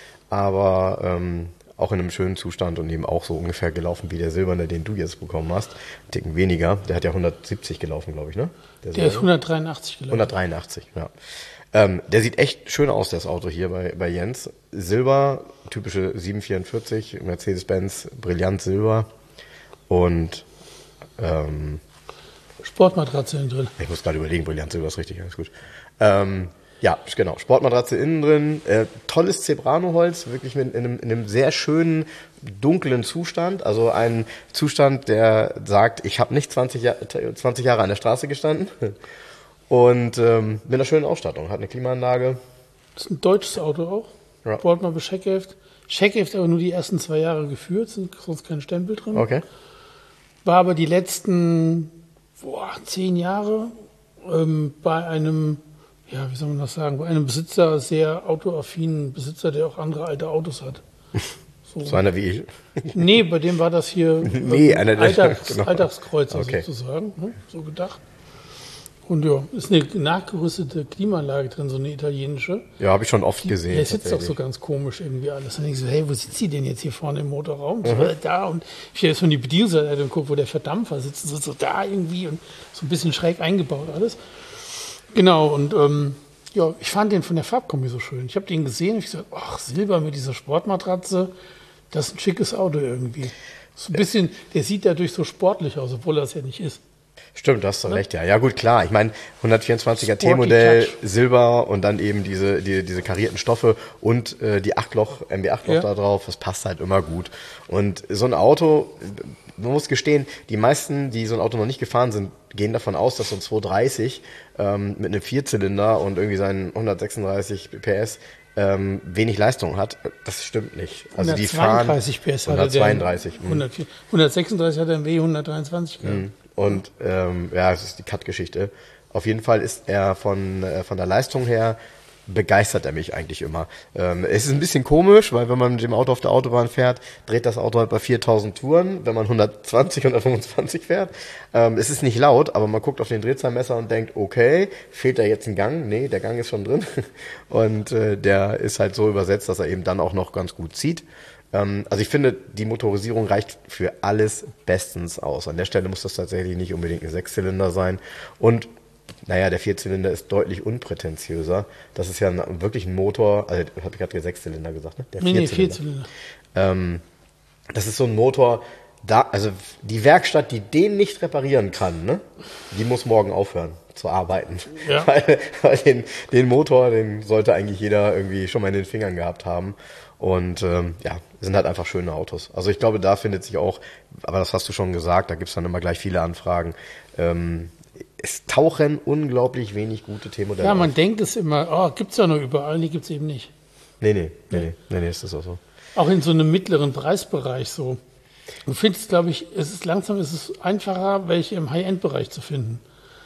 Aber ähm, auch in einem schönen Zustand und eben auch so ungefähr gelaufen wie der silberne, den du jetzt bekommen hast. Ein Ticken weniger. Der hat ja hundertsiebzig gelaufen, glaube ich, ne? Der, Der ist hundertdreiundachtzig gelaufen. hundertdreiundachtzig, ja. Ähm, der sieht echt schön aus, das Auto hier bei, bei Jens. Silber, typische siebenhundertvierundvierzig, Mercedes-Benz, brillant Silber. Und ähm, Sportmatratze innen drin. ich muss gerade überlegen, brillant Silber ist richtig, alles gut. Ähm, ja, genau, Sportmatratze innen drin, äh, tolles Zebrano-Holz, wirklich mit, in, einem, in einem sehr schönen, dunklen Zustand. Also ein Zustand, der sagt, ich habe nicht zwanzig, Jahr, zwanzig Jahre an der Straße gestanden. Und ähm, mit einer schönen Ausstattung, hat eine Klimaanlage. Das ist ein deutsches Auto auch. Ja. Boardmobile Scheckheft. Scheckheft aber nur die ersten zwei Jahre geführt, sind sonst kein Stempel drin. Okay. War aber die letzten boah, zehn Jahre ähm, bei einem, ja, wie soll man das sagen, bei einem Besitzer, sehr autoaffinen Besitzer, der auch andere alte Autos hat. So, So einer wie ich. Nee, bei dem war das hier Nee, ähm, einer der- Alltags, genau. Alltagskreuzer Okay. sozusagen, ne? So gedacht. Und ja, ist eine nachgerüstete Klimaanlage drin, so eine italienische. Ja, habe ich schon oft gesehen. Der sitzt doch so tatsächlich. ganz komisch irgendwie alles. Dann denke ich so, hey, wo sitzt sie denn jetzt hier vorne im Motorraum? So, äh, da und ich habe jetzt von die Bedienungsanleitung und gucke, wo der Verdampfer sitzt, so, so da irgendwie und so ein bisschen schräg eingebaut alles. Genau, und ähm, ja, ich fand den von der Farbkombi so schön. Ich habe den gesehen und ich gesagt, ach, Silber mit dieser Sportmatratze, das ist ein schickes Auto irgendwie. So ein bisschen, der sieht dadurch so sportlich aus, obwohl er es ja nicht ist. Stimmt, da hast du recht, ja. Ja gut, klar. Ich meine, hundertvierundzwanziger Sporty T-Modell, Touch. Silber und dann eben diese, die, diese karierten Stoffe und äh, die acht Loch, M B acht Loch Ja. da drauf, das passt halt immer gut. Und so ein Auto, man muss gestehen, die meisten, die so ein Auto noch nicht gefahren sind, gehen davon aus, dass so ein zweihundertdreißig ähm, mit einem Vierzylinder und irgendwie seinen hundertsechsunddreißig P S ähm, wenig Leistung hat. Das stimmt nicht. Also die fahren hundertzweiunddreißig P S hatte der. hundertzweiunddreißig. mhm. hundertvier hundertsechsunddreißig hat er einen W hundertdreiundzwanzig gehabt. Und ähm, ja, es ist die Cut-Geschichte. Auf jeden Fall ist er von, äh, von der Leistung her begeistert er mich eigentlich immer. Ähm, es ist ein bisschen komisch, weil wenn man mit dem Auto auf der Autobahn fährt, dreht das Auto halt bei viertausend Touren, wenn man hundertzwanzig, hundertfünfundzwanzig fährt. Ähm, es ist nicht laut, aber man guckt auf den Drehzahlmesser und denkt, okay, fehlt da jetzt ein Gang? Nee, der Gang ist schon drin. Und äh, der ist halt so übersetzt, dass er eben dann auch noch ganz gut zieht. Ähm, also ich finde, die Motorisierung reicht für alles bestens aus. An der Stelle muss das tatsächlich nicht unbedingt ein Sechszylinder sein. Und naja, der Vierzylinder ist deutlich unprätentiöser. Das ist ja ein, wirklich ein Motor, also habe ich gerade Sechszylinder gesagt, ne? Der nee, Vierzylinder. Nee, Vierzylinder. Ähm, das ist so ein Motor, da, also die Werkstatt, die den nicht reparieren kann, ne? Die muss morgen aufhören zu arbeiten. Ja. Weil, weil den, den Motor, den sollte eigentlich jeder irgendwie schon mal in den Fingern gehabt haben. Und ähm, ja, sind halt einfach schöne Autos. Also ich glaube, da findet sich auch, aber das hast du schon gesagt, da gibt's dann immer gleich viele Anfragen, ähm, es tauchen unglaublich wenig gute T-Modelle Ja, man auf. denkt es immer, oh, gibt's ja nur überall, nee, gibt's eben nicht. Nee, nee, nee, nee, nee, nee, ist das auch so. Auch in so einem mittleren Preisbereich so. Du findest, glaube ich, es ist langsam, es ist einfacher, welche im High-End-Bereich zu finden.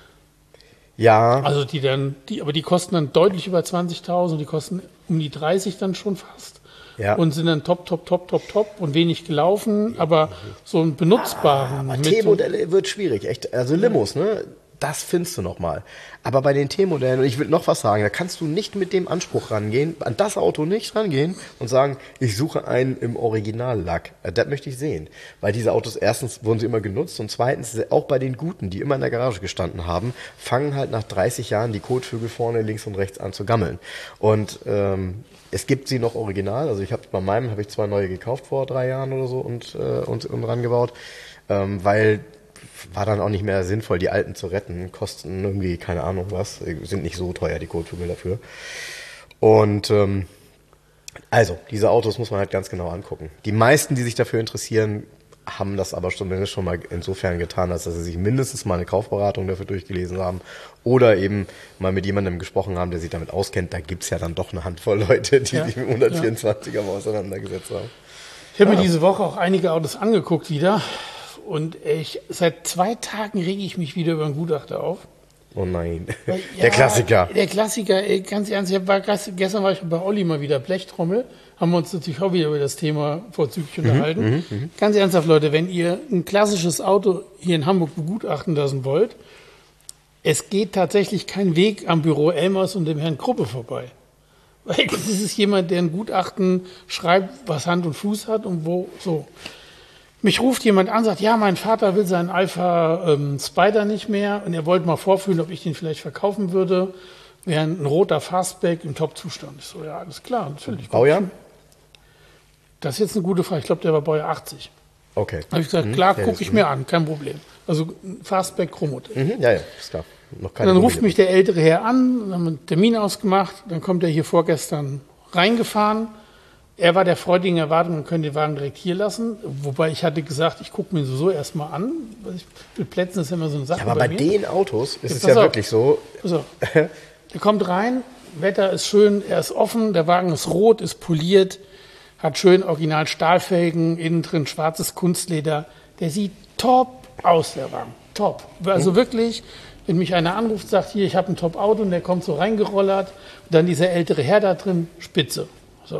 Ja. Also die dann, die, aber die kosten dann deutlich über zwanzigtausend, die kosten um die dreißig dann schon fast. Ja. Und sind dann top, top, top, top, top und wenig gelaufen, aber so einen benutzbaren. Aber T-Modelle wird schwierig, echt. Also Limos, ne? Das findest du nochmal. Aber bei den T-Modellen, und ich will noch was sagen, da kannst du nicht mit dem Anspruch rangehen, an das Auto nicht rangehen und sagen, ich suche einen im Originallack. Das möchte ich sehen. Weil diese Autos, erstens wurden sie immer genutzt und zweitens, auch bei den Guten, die immer in der Garage gestanden haben, fangen halt nach dreißig Jahren die Kotflügel vorne links und rechts an zu gammeln. Und ähm, es gibt sie noch original. Also ich habe bei meinem, habe ich zwei neue gekauft vor drei Jahren oder so und, äh, und, und rangebaut, ähm, weil war dann auch nicht mehr sinnvoll, die alten zu retten. Kosten irgendwie, keine Ahnung was, sind nicht so teuer, die Kotflügel dafür. Und ähm, also, diese Autos muss man halt ganz genau angucken. Die meisten, die sich dafür interessieren, haben das aber schon, schon mal insofern getan, als dass sie sich mindestens mal eine Kaufberatung dafür durchgelesen haben oder eben mal mit jemandem gesprochen haben, der sich damit auskennt. Da gibt's ja dann doch eine Handvoll Leute, die ja, sich mit hundertvierundzwanziger mal auseinandergesetzt haben. Ich habe ja. mir diese Woche auch einige Autos angeguckt wieder. Und ich, seit zwei Tagen rege ich mich wieder über einen Gutachter auf. Oh nein, Weil, der ja, Klassiker. Der Klassiker, ey, ganz ernst, ich war, gestern war ich bei Olli mal wieder, Blechtrommel, haben wir uns natürlich auch wieder über das Thema vorzüglich mhm, unterhalten. Mhm, ganz ernsthaft, Leute, wenn ihr ein klassisches Auto hier in Hamburg begutachten lassen wollt, es geht tatsächlich kein Weg am Büro Elmers und dem Herrn Kruppe vorbei. Weil das ist jemand, der ein Gutachten schreibt, was Hand und Fuß hat und wo so. Mich ruft jemand an, sagt, ja, mein Vater will seinen Alpha ähm, Spider nicht mehr und er wollte mal vorfühlen, ob ich den vielleicht verkaufen würde. Wäre ein roter Fastback im Top-Zustand. Ich so, ja, alles klar, natürlich. Baujahr? Das ist jetzt eine gute Frage. Ich glaube, der war Baujahr achtzig. Okay. Da habe ich gesagt, hm, klar, gucke ich mir an, kein Problem. Also Fastback Chromote. Mhm, ja, ja, ist klar. Noch keine und dann Probleme. ruft mich der ältere Herr an, dann haben wir einen Termin ausgemacht, dann kommt er hier vorgestern reingefahren. Er war der freudigen Erwartung, man könnte den Wagen direkt hier lassen. Wobei ich hatte gesagt, ich gucke mir so erstmal an. Mit Plätzen ist ja immer so eine Sache. Ja, aber bei, bei mir. den Autos ist Jetzt es ja auf. wirklich so. Pass auf. Er kommt rein, Wetter ist schön, er ist offen, der Wagen ist rot, ist poliert, hat schön original Stahlfelgen, innen drin schwarzes Kunstleder. Der sieht top aus, der Wagen. Top. Also mhm. wirklich, wenn mich einer anruft, sagt, hier, ich habe ein Top-Auto und der kommt so reingerollert, und dann dieser ältere Herr da drin, spitze. So.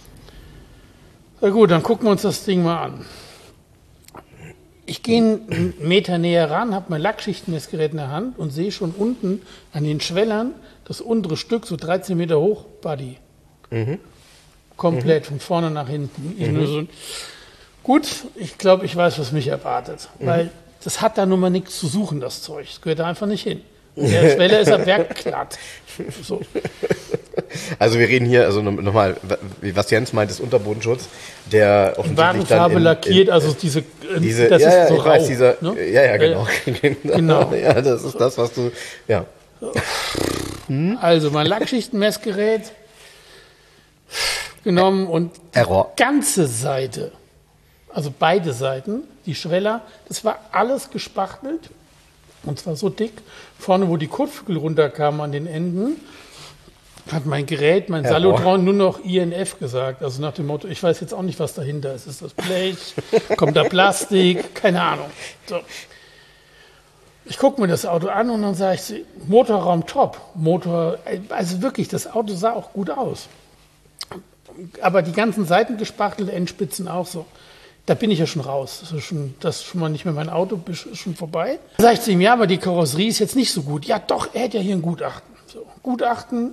Na gut, dann gucken wir uns das Ding mal an. Ich gehe einen Meter näher ran, habe mein Lackschichtenmessgerät in der Hand und sehe schon unten an den Schwellern das untere Stück, so dreizehn Meter hoch, Body. Mhm. Komplett, mhm. von vorne nach hinten. Ich mhm. nur so, gut, ich glaube, ich weiß, was mich erwartet. Mhm. Weil das hat da nun mal nichts zu suchen, das Zeug. Das gehört da einfach nicht hin. Der Schweller ist am Werk glatt. So. Also wir reden hier, also nochmal, was Jens meint, ist Unterbodenschutz, der offensichtlich Wagenfarbe dann in, lackiert, in, also diese, diese das ja, ist ja, so ich rau, weiß, dieser, ne? ja, ja, genau. genau. Ja, das ist das, was du, ja. Hm? Also mein Lackschichtenmessgerät genommen und die Error. ganze Seite, also beide Seiten, die Schweller, das war alles gespachtelt. Und zwar so dick, vorne, wo die Kotflügel runterkamen an den Enden, hat mein Gerät, mein Salutron nur noch I N F gesagt. Also nach dem Motto, ich weiß jetzt auch nicht, was dahinter ist. Ist das Blech? Kommt da Plastik? Keine Ahnung. So. Ich gucke mir das Auto an und dann sage ich, Motorraum top. Motor, also wirklich, das Auto sah auch gut aus. Aber die ganzen Seiten gespachtelt, Endspitzen auch so. Da bin ich ja schon raus. Das ist schon, das ist schon mal nicht mehr mein Auto, ist schon vorbei. Da sage ich zu ihm, ja, aber die Karosserie ist jetzt nicht so gut. Ja doch, er hat ja hier ein Gutachten. So, Gutachten.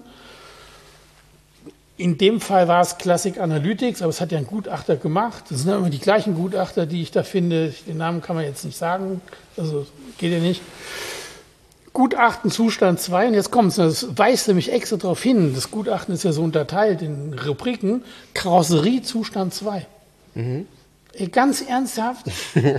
In dem Fall war es Classic Analytics, aber es hat ja ein Gutachter gemacht. Das sind immer die gleichen Gutachter, die ich da finde. Den Namen kann man jetzt nicht sagen, also geht ja nicht. Gutachten Zustand zwei, und jetzt kommt es, das weist nämlich extra darauf hin. Das Gutachten ist ja so unterteilt in Rubriken. Karosserie Zustand zwei. Mhm. Ey, ganz ernsthaft?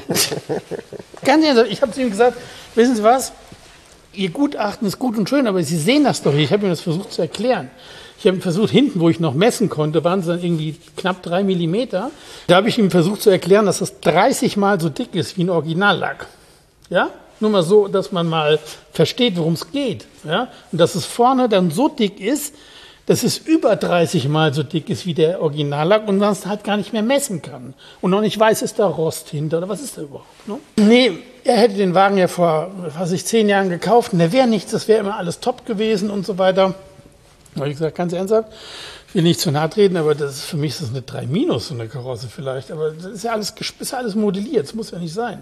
Ganz ernsthaft, ich habe zu ihm gesagt, wissen Sie was? Ihr Gutachten ist gut und schön, aber Sie sehen das doch hier. Ich habe ihm das versucht zu erklären. Ich habe versucht, hinten, wo ich noch messen konnte, waren es dann irgendwie knapp drei Millimeter. Da habe ich ihm versucht zu erklären, dass das dreißig Mal so dick ist wie ein Originallack. Ja? Nur mal so, dass man mal versteht, worum es geht. Ja? Und dass es vorne dann so dick ist, dass es über dreißig Mal so dick ist wie der Originallack und man es halt gar nicht mehr messen kann. Und noch nicht weiß, ist da Rost hinter oder was ist da überhaupt? Ne? Nee, er hätte den Wagen ja vor, was ich, zehn Jahren gekauft und der wäre nichts, das wäre immer alles top gewesen und so weiter. Da habe ich gesagt, ganz ernsthaft, ich will nicht zu nahe treten, aber das ist, für mich ist das eine drei minus, so eine Karosse vielleicht. Aber das ist ja alles, ist ja alles modelliert, das muss ja nicht sein.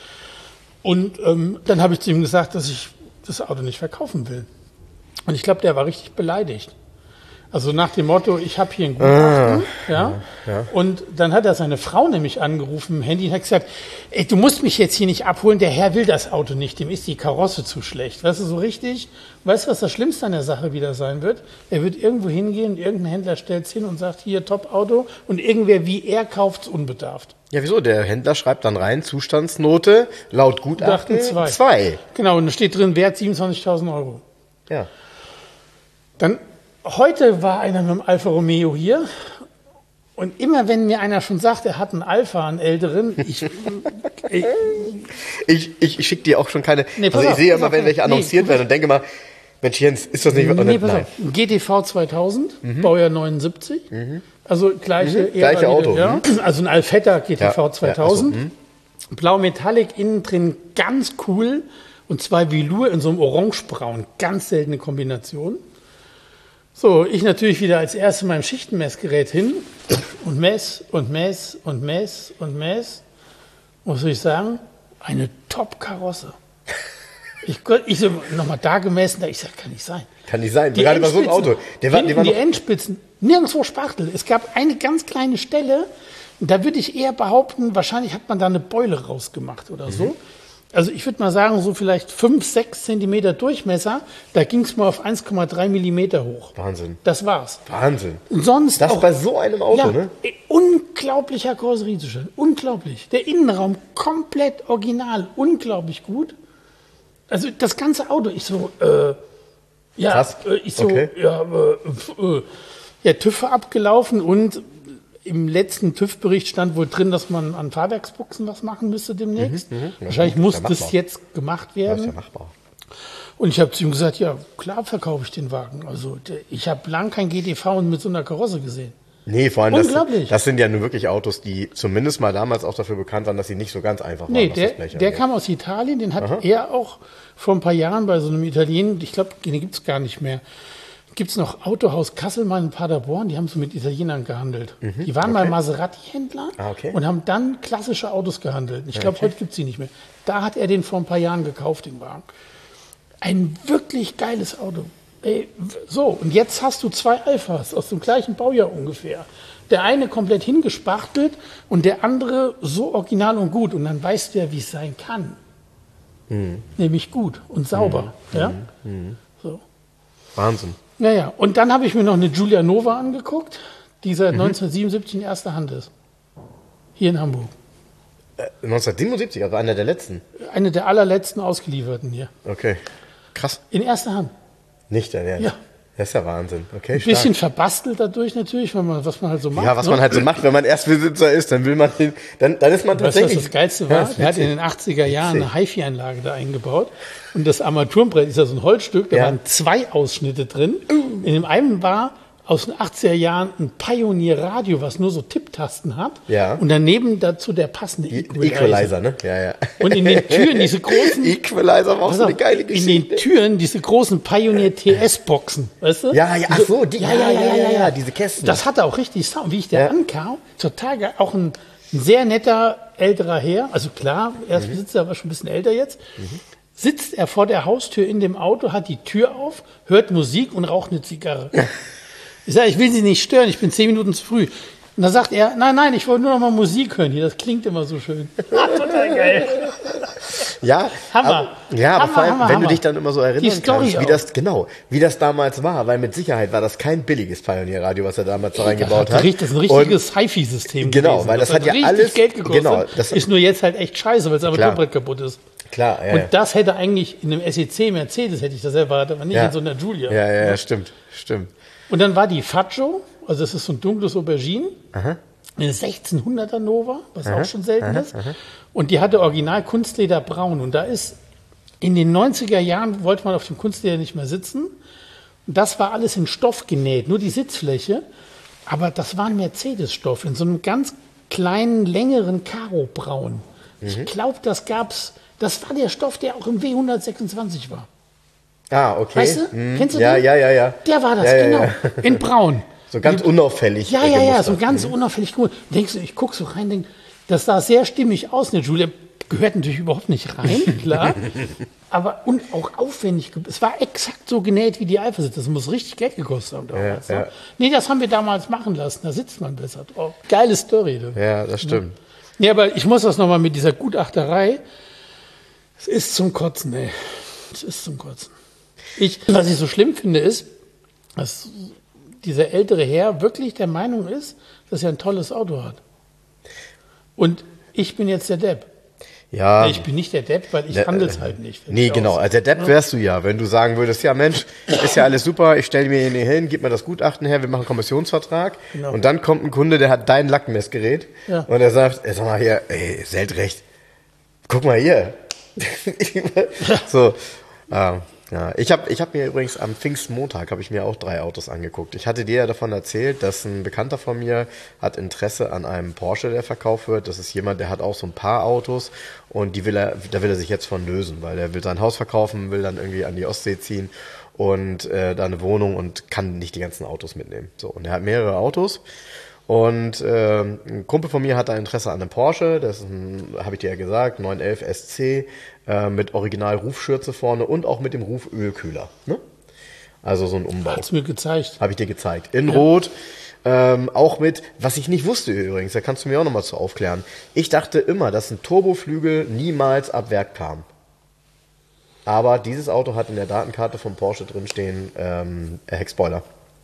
Und ähm, dann habe ich zu ihm gesagt, dass ich das Auto nicht verkaufen will. Und ich glaube, der war richtig beleidigt. Also nach dem Motto, ich habe hier ein Gutachten. Ah, ja, ja. Und dann hat er seine Frau nämlich angerufen im Handy und hat gesagt, ey, du musst mich jetzt hier nicht abholen, der Herr will das Auto nicht, dem ist die Karosse zu schlecht. Weißt du, so richtig, weißt du, was das Schlimmste an der Sache wieder sein wird? Er wird irgendwo hingehen und irgendein Händler stellt es hin und sagt, hier, Top-Auto, und irgendwer wie er kauft es unbedarft. Ja, wieso? Der Händler schreibt dann rein, Zustandsnote, laut Gutachten zwei. Genau, und da steht drin, Wert siebenundzwanzigtausend Euro. Ja. Dann heute war einer mit dem Alfa Romeo hier und immer wenn mir einer schon sagt, er hat einen Alfa, einen älteren, ich... ich ich, ich, ich schicke dir auch schon keine... Nee, also ich auf, sehe immer, wenn welche annonciert nee, werden und denke mal, Mensch Jens, ist das nicht... Nee, nee, pass auf. G T V zweitausend, mhm. Baujahr neunundsiebzig, mhm. also gleiche... Mhm. Gleiche Auto. Ja. Mhm. Also ein Alfetta G T V ja. zweitausend, ja, so. mhm. Blau Metallic, innen drin ganz cool und zwei Velour in so einem Orangebraun, ganz seltene Kombination. So, ich natürlich wieder als erstes mein Schichtenmessgerät hin und mess und mess und mess und mess. Was soll ich sagen? Eine Top-Karosse. Ich, ich so nochmal da gemessen, ich sag, kann nicht sein. Kann nicht sein, die gerade bei so einem Auto. Der war, die war die Endspitzen, nirgendwo Spachtel. Es gab eine ganz kleine Stelle, da würde ich eher behaupten, wahrscheinlich hat man da eine Beule rausgemacht oder mhm. so. Also ich würde mal sagen, so vielleicht fünf, sechs Zentimeter Durchmesser, da ging es mal auf eins Komma drei Millimeter hoch. Wahnsinn. Das war's. Wahnsinn. Und sonst das auch, bei so einem Auto, ja, ne? Unglaublicher Karosseriezustand. Unglaublich. Der Innenraum komplett original. Unglaublich gut. Also das ganze Auto, ich so, äh, ja, Krass. Äh, ich so, okay. ja, äh, äh, ja, TÜV abgelaufen und im letzten TÜV-Bericht stand wohl drin, dass man an Fahrwerksbuchsen was machen müsste demnächst. Mhm, mh. Wahrscheinlich ja, muss ja das jetzt gemacht werden. Das ist ja machbar. Und ich habe zu ihm gesagt, ja, klar verkaufe ich den Wagen. Also der, ich habe lang kein G T V mit so einer Karosse gesehen. Nee, vor allem, das, das sind ja nur wirklich Autos, die zumindest mal damals auch dafür bekannt waren, dass sie nicht so ganz einfach waren. Nee, der, der kam aus Italien, den hat Aha. er auch vor ein paar Jahren bei so einem Italiener, ich glaube, den gibt es gar nicht mehr. Gibt es noch Autohaus Kasselmann in Paderborn, die haben so mit Italienern gehandelt. Mhm, die waren okay. mal Maserati-Händler ah, okay. und haben dann klassische Autos gehandelt. Ich glaube, okay. heute gibt es sie nicht mehr. Da hat er den vor ein paar Jahren gekauft, den Wagen. Ein wirklich geiles Auto. Ey, so, und jetzt hast du zwei Alphas aus dem gleichen Baujahr ungefähr. Der eine komplett hingespachtelt und der andere so original und gut. Und dann weißt du ja, wie es sein kann. Mhm. Nämlich gut und sauber. Mhm. Ja? Mhm. So. Wahnsinn. Ja, ja. Und dann habe ich mir noch eine Giulia Nova angeguckt, die seit mhm. neunzehnhundertsiebenundsiebzig in erster Hand ist. Hier in Hamburg. Äh, neunzehnhundertsiebenundsiebzig, also einer der letzten? Eine der allerletzten ausgelieferten hier. Okay, krass. In erster Hand. Nicht der Ernst? Ja. Das ist ja Wahnsinn. Okay, ein bisschen verbastelt dadurch natürlich, wenn man, was man halt so macht. Ja, was ne? man halt so macht, wenn man Erstbesitzer ist, dann will man den, dann, dann ist man tatsächlich... Weißt du, was das Geilste war? Ja, er hat in den achtziger Jahren eine HiFi-Anlage da eingebaut und das Armaturenbrett ist ja so ein Holzstück, da ja. waren zwei Ausschnitte drin. In dem einen war aus den achtziger Jahren ein Pioneer-Radio, was nur so Tipptasten hat. Ja. Und daneben dazu der passende Equalizer. Equalizer, ne? Ja, ja. Und in den Türen diese großen... Equalizer war auch so eine geile Geschichte. In den Türen diese großen Pioneer-T S-Boxen, weißt du? Ja, ja, ach so, die, ja, ja, ja, ja, ja, ja, diese Kästen. Das hatte auch richtig Sound. Wie ich da ja. ankam, total geil. Auch ein, ein sehr netter, älterer Herr. Also klar, Erstbesitzer, mhm. war schon ein bisschen älter jetzt. Mhm. Sitzt er vor der Haustür in dem Auto, hat die Tür auf, hört Musik und raucht eine Zigarre. Ich sage, ich will Sie nicht stören, ich bin zehn Minuten zu früh. Und dann sagt er, nein, nein, ich wollte nur noch mal Musik hören hier, das klingt immer so schön. Total geil. Ja, Hammer. Aber, ja, aber Hammer, vor allem, Hammer, wenn Hammer. du dich dann immer so erinnern Die Story kannst, wie das, genau, wie das damals war, weil mit Sicherheit war das kein billiges Pioneer-Radio, was er damals da reingebaut hat. Das ist ein richtiges Hi-Fi-System Genau, gewesen. weil das, das hat ja richtig alles Geld gekostet. Genau, das ist nur jetzt halt echt scheiße, weil es Armaturenbrett kaputt ist. Klar, ja. Und ja. das hätte eigentlich in einem S E C Mercedes hätte ich das erwartet, aber nicht ja. in so einer Giulia. Ja, ja, ja, stimmt, stimmt. Und dann war die Faggio, also das ist so ein dunkles Aubergine, Aha. eine sechzehnhunderter Nova, was aha, auch schon selten aha, ist. Aha. Und die hatte original Kunstleder braun. Und da ist in den neunziger Jahren wollte man auf dem Kunstleder nicht mehr sitzen. Und das war alles in Stoff genäht, nur die Sitzfläche. Aber das war ein Mercedes-Stoff in so einem ganz kleinen, längeren Karo-Braun. Mhm. Ich glaube, das gab's. Das war der Stoff, der auch im W hundertsechsundzwanzig war. Ah, okay. Weißt du? Mhm. Kennst du ja, den? Ja, ja, ja. Der war das, ja, ja, genau. Ja. In braun. So ganz unauffällig. Ja, ja, ja, so gemustert. ganz mhm. unauffällig cool. Denkst du, ich gucke so rein, denk, das sah sehr stimmig aus. Eine Julia gehört natürlich überhaupt nicht rein, klar. Aber und auch aufwendig. Es war exakt so genäht wie die Eifelsit. Das muss richtig Geld gekostet haben damals. Ja, ja. Ne? Nee, das haben wir damals machen lassen. Da sitzt man besser drauf. Geile Story. Du. Ja, das stimmt. Ja, nee, aber ich muss das nochmal mit dieser Gutachterei. Es ist zum Kotzen, ey. Es ist zum Kotzen. Ich, was ich so schlimm finde, ist, dass dieser ältere Herr wirklich der Meinung ist, dass er ein tolles Auto hat. Und ich bin jetzt der Depp. Ja. Ich bin nicht der Depp, weil ich der, handle es halt nicht. Nee, genau. Also der Depp wärst du ja, wenn du sagen würdest, ja Mensch, ist ja alles super, ich stelle mir hier hin, gib mir das Gutachten her, wir machen einen Kommissionsvertrag. Genau. Und dann kommt ein Kunde, der hat dein Lackmessgerät ja. und er sagt, ey, sag mal hier, ey, Seltrecht, guck mal hier. so, ähm, ja, ich habe ich hab mir übrigens am Pfingstmontag habe ich mir auch drei Autos angeguckt. Ich hatte dir ja davon erzählt, dass ein Bekannter von mir hat Interesse an einem Porsche, der verkauft wird. Das ist jemand, der hat auch so ein paar Autos und die will er, da will er sich jetzt von lösen, weil er will sein Haus verkaufen, will dann irgendwie an die Ostsee ziehen und äh, da eine Wohnung und kann nicht die ganzen Autos mitnehmen. So, und er hat mehrere Autos. Und äh, ein Kumpel von mir hat da Interesse an einem Porsche, das ist ein, habe ich dir ja gesagt, neun elf S C äh, mit Original-Rufschürze vorne und auch mit dem Rufölkühler. Ne? Also so ein Umbau. Hat's mir gezeigt. Habe ich dir gezeigt. In ja. Rot, ähm, auch mit, was ich nicht wusste übrigens, da kannst du mir auch nochmal zu aufklären. Ich dachte immer, dass ein Turboflügel niemals ab Werk kam. Aber dieses Auto hat in der Datenkarte vom Porsche drinstehen, ähm, Heckspoiler.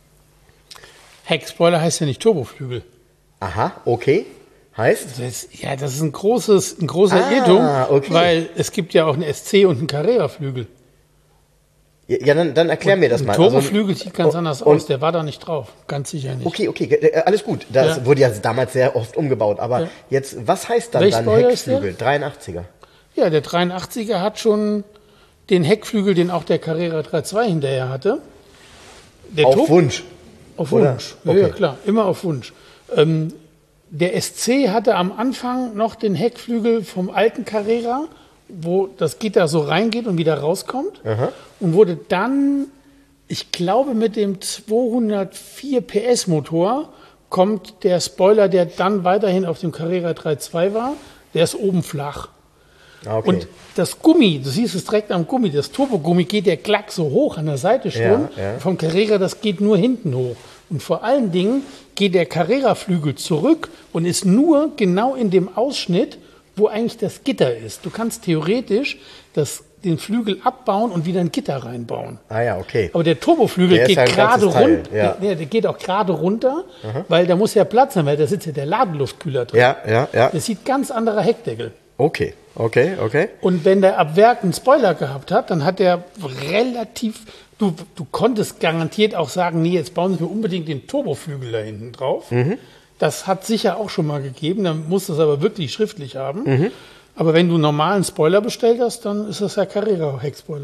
Heckspoiler heißt ja nicht Turboflügel. Aha, okay. Heißt? Das, ja, das ist ein, großes, ein großer ah, Irrtum, okay. weil es gibt ja auch einen S C und einen Carrera-Flügel. Ja, ja, dann, dann erklär und mir das mal. Ein Turboflügel also, sieht ganz und, anders und, aus, der war da nicht drauf, ganz sicher nicht. Okay, okay, alles gut. Das ja. wurde ja damals sehr oft umgebaut. Aber ja. jetzt, was heißt dann, dann Heckflügel? dreiundachtziger. Ja, der dreiundachtziger hat schon den Heckflügel, den auch der Carrera drei Komma zwei hinterher hatte. Der Auf Turbo, Wunsch? Auf Wunsch, ja, okay. ja klar, immer auf Wunsch. Ähm, der S C hatte am Anfang noch den Heckflügel vom alten Carrera, wo das Gitter so reingeht und wieder rauskommt. Aha. Und wurde dann, ich glaube mit dem zweihundertvier P S Motor, kommt der Spoiler, der dann weiterhin auf dem Carrera drei Komma zwei war, der ist oben flach. Okay. Und das Gummi, du siehst es direkt am Gummi, das Turbogummi geht der Klack so hoch an der Seite schon. Ja, ja. Vom Carrera, das geht nur hinten hoch. Und vor allen Dingen geht der Carrera-Flügel zurück und ist nur genau in dem Ausschnitt, wo eigentlich das Gitter ist. Du kannst theoretisch das, den Flügel abbauen und wieder ein Gitter reinbauen. Ah ja, okay. Aber der Turboflügel der geht halt gerade runter. Ja. Der, der geht auch gerade runter, aha. weil da muss ja Platz sein, weil da sitzt ja der Ladeluftkühler drin. Ja, ja, ja. Das sieht ganz anderer Heckdeckel. Okay, okay, okay. Und wenn der ab Werk einen Spoiler gehabt hat, dann hat der relativ, du, du konntest garantiert auch sagen, nee, jetzt bauen Sie mir unbedingt den Turboflügel da hinten drauf. Mhm. Das hat sicher auch schon mal gegeben, dann musst du es aber wirklich schriftlich haben. Mhm. Aber wenn du einen normalen Spoiler bestellt hast, dann ist das ja Carrera-Heckspoiler.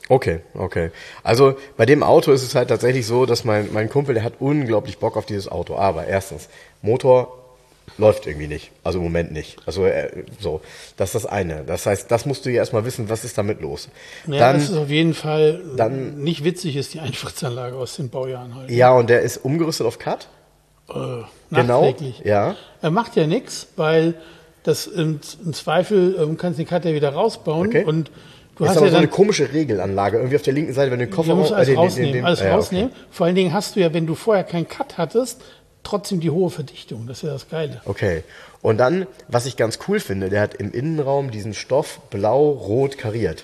Okay, okay. Also bei dem Auto ist es halt tatsächlich so, dass mein, mein Kumpel, der hat unglaublich Bock auf dieses Auto. Aber erstens, Motor läuft irgendwie nicht. Also im Moment nicht. Also äh, so, das ist das eine. Das heißt, das musst du ja erstmal wissen, was ist damit los. Ja, dann, das ist auf jeden Fall dann, nicht witzig, ist die Einspritzanlage aus den Baujahren halt. Ja, und der ist umgerüstet auf Cut. Äh, Genau, nachträglich. ja. Er macht ja nichts, weil das im, im Zweifel ähm, kannst du den Cut ja wieder rausbauen Okay. und du Das hast ist aber ja so dann eine komische Regelanlage. Irgendwie auf der linken Seite, wenn du den Koffer Du musst raus- alles äh, den- rausnehmen, den- den- alles ja, rausnehmen. Okay. Vor allen Dingen hast du ja, wenn du vorher keinen Cut hattest, trotzdem die hohe Verdichtung. Das ist ja das Geile. Okay. Und dann, was ich ganz cool finde, der hat im Innenraum diesen Stoff blau-rot kariert.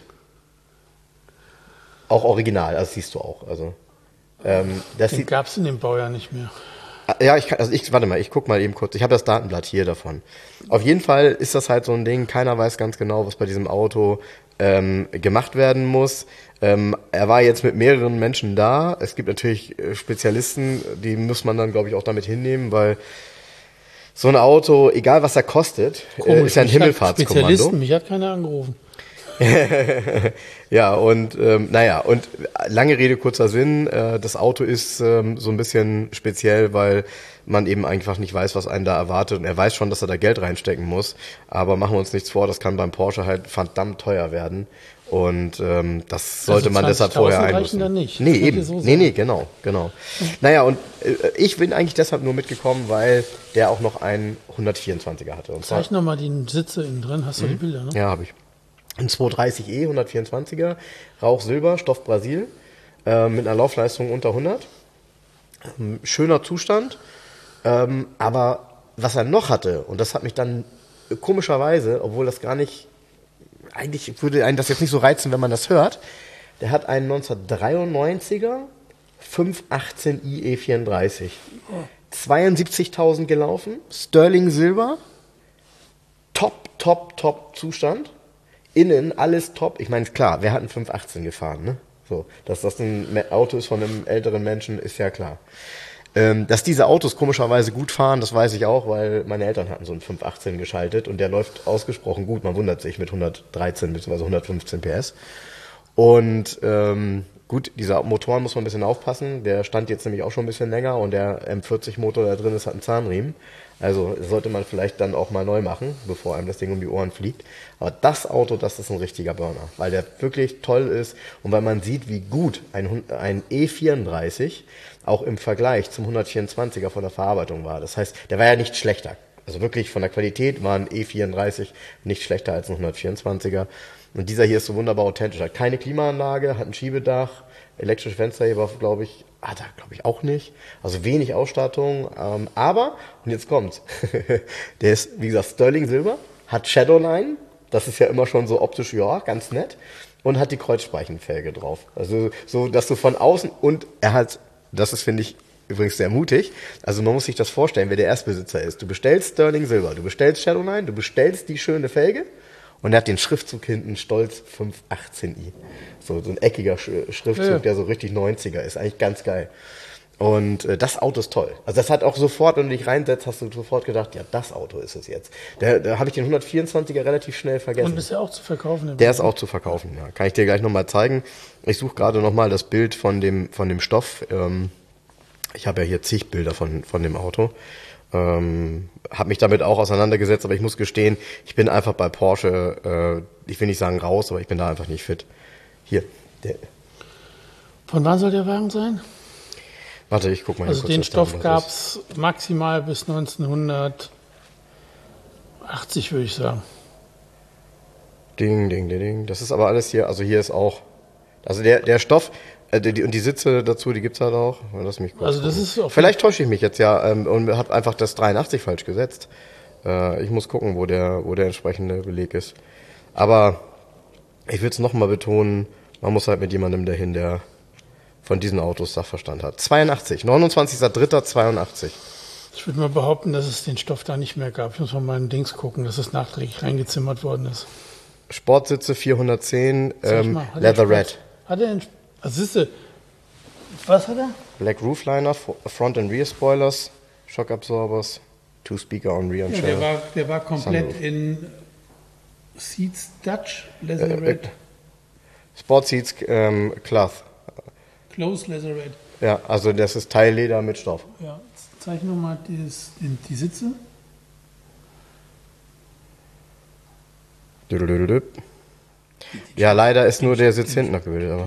Auch original, das siehst du auch. Also, ähm, das Den sieht, gab es in dem Baujahr nicht mehr. ja, ich kann, also ich, warte mal, ich guck mal eben kurz. Ich habe das Datenblatt hier davon. Auf jeden Fall ist das halt so ein Ding, keiner weiß ganz genau, was bei diesem Auto ähm, gemacht werden muss. Ähm, er war jetzt mit mehreren Menschen da. Es gibt natürlich äh, Spezialisten, die muss man dann, glaube ich, auch damit hinnehmen, weil so ein Auto, egal was er kostet, äh, ist ja ein Mich hat Himmelfahrtskommando. Spezialisten, mich hat keiner angerufen. Ja, und ähm, naja, und lange Rede, kurzer Sinn, äh, das Auto ist ähm, so ein bisschen speziell, weil man eben einfach nicht weiß, was einen da erwartet. Und er weiß schon, dass er da Geld reinstecken muss, aber machen wir uns nichts vor, das kann beim Porsche halt verdammt teuer werden. Und ähm, das sollte Also man deshalb vorher zwanzigtausend einlösen. reichen dann nicht. Nee, Das wollte eben. ich so nee, sagen. nee, genau, genau. Naja, und äh, ich bin eigentlich deshalb nur mitgekommen, weil der auch noch einen hundertvierundzwanziger hatte. Und zwar, Zeig nochmal die Sitze innen drin. Hast du die Bilder, ne? ja, habe ich. Ein zweihundertdreißig e, hundertvierundzwanziger, Rauch Silber, Stoff Brasil, äh, mit einer Laufleistung unter hundert. Ähm, schöner Zustand. Ähm, aber was er noch hatte, und das hat mich dann äh, komischerweise, obwohl das gar nicht, eigentlich würde einen das jetzt nicht so reizen, wenn man das hört, der hat einen neunzehnhundertdreiundneunziger fünf achtzehn i E vierunddreißig. zweiundsiebzigtausend gelaufen, Sterling Silber, top, top, top Zustand. Innen alles top. Ich meine, klar, wer hat einen fünf achtzehn gefahren, ne? So, dass das ein Auto ist von einem älteren Menschen, ist ja klar. Ähm, dass diese Autos komischerweise gut fahren, das weiß ich auch, weil meine Eltern hatten so einen fünf achtzehn geschaltet und der läuft ausgesprochen gut. Man wundert sich mit hundertdreizehn bzw. hundertfünfzehn P S. Und ähm, gut, dieser Motor muss man ein bisschen aufpassen. Der stand jetzt nämlich auch schon ein bisschen länger und der M vierzig Motor da drin ist, hat einen Zahnriemen. Also sollte man vielleicht dann auch mal neu machen, bevor einem das Ding um die Ohren fliegt. Aber das Auto, das ist ein richtiger Burner, weil der wirklich toll ist und weil man sieht, wie gut ein, ein E vierunddreißig auch im Vergleich zum hundertvierundzwanziger von der Verarbeitung war. Das heißt, der war ja nicht schlechter. Also wirklich von der Qualität war ein E vierunddreißig nicht schlechter als ein hundertvierundzwanziger. Und dieser hier ist so wunderbar authentisch. Hat keine Klimaanlage, hat ein Schiebedach, elektrische Fensterheber, glaube ich, hat er, glaube ich, auch nicht. Also wenig Ausstattung. Ähm, aber, und jetzt kommt's, der ist, wie gesagt, Sterling Silber, hat Shadowline, das ist ja immer schon so optisch, ja, ganz nett, und hat die Kreuzspeichenfelge drauf. Also so, dass du von außen, und er hat, das ist, finde ich, übrigens sehr mutig, also man muss sich das vorstellen, wer der Erstbesitzer ist. Du bestellst Sterling Silber, du bestellst Shadowline, du bestellst die schöne Felge, und er hat den Schriftzug hinten, Stolz fünf achtzehn i. So, so ein eckiger Schriftzug, ja, der so richtig neunziger ist. Eigentlich ganz geil. Und äh, das Auto ist toll. Also das hat auch sofort, wenn du dich reinsetzt, hast du sofort gedacht, ja, das Auto ist es jetzt. Da, da habe ich den hundertvierundzwanziger relativ schnell vergessen. Und ist ja auch zu verkaufen. Der ist auch zu verkaufen, ja. Kann ich dir gleich nochmal zeigen. Ich suche gerade nochmal das Bild von dem, von dem Stoff. Ähm, ich habe ja hier zig Bilder von, von dem Auto. Ähm, habe mich damit auch auseinandergesetzt, aber ich muss gestehen, ich bin einfach bei Porsche, äh, ich will nicht sagen raus, aber ich bin da einfach nicht fit. Hier. Der. Von wann soll der Wagen sein? Warte, ich guck mal. Also hier kurz den das Stoff Datum, gab was es maximal bis neunzehnhundertachtzig, würde ich sagen. Ding, ding, ding, ding. Das ist aber alles hier, also hier ist auch, also der, der Stoff, äh, die, und die Sitze dazu, die gibt's halt auch. Lass mich kurz Also das gucken. ist auf Vielleicht täusche ich mich jetzt ja ähm, und habe einfach das dreiundachtzig falsch gesetzt. Äh, ich muss gucken, wo der, wo der entsprechende Beleg ist. Aber ich will es nochmal betonen, man muss halt mit jemandem dahin, der von diesen Autos Sachverstand hat. zweiundachtzig, neunundzwanzigster dritter zweiundachtzig. Ich würde mal behaupten, dass es den Stoff da nicht mehr gab. Ich muss mal meinen Dings gucken, dass es nachträglich reingezimmert worden ist. Sportsitze vierhundertzehn, ähm, mal, hat Leather er Red. Hat er einen, also siehste, was hat er? Black Roofliner, Front and Rear Spoilers, Shock Absorbers, Two Speaker on Rear and Ja, Shell. der war, der war komplett Sunroof. in Seats Dutch, Leather Äh, Red. Sportseats ähm, Cloth. Close Leatherette. Ja, also das ist Teilleder mit Stoff. Ja, jetzt zeige ich nochmal die, die Sitze. Ja, leider ist nur der Sitz hinten abgebildet. Aber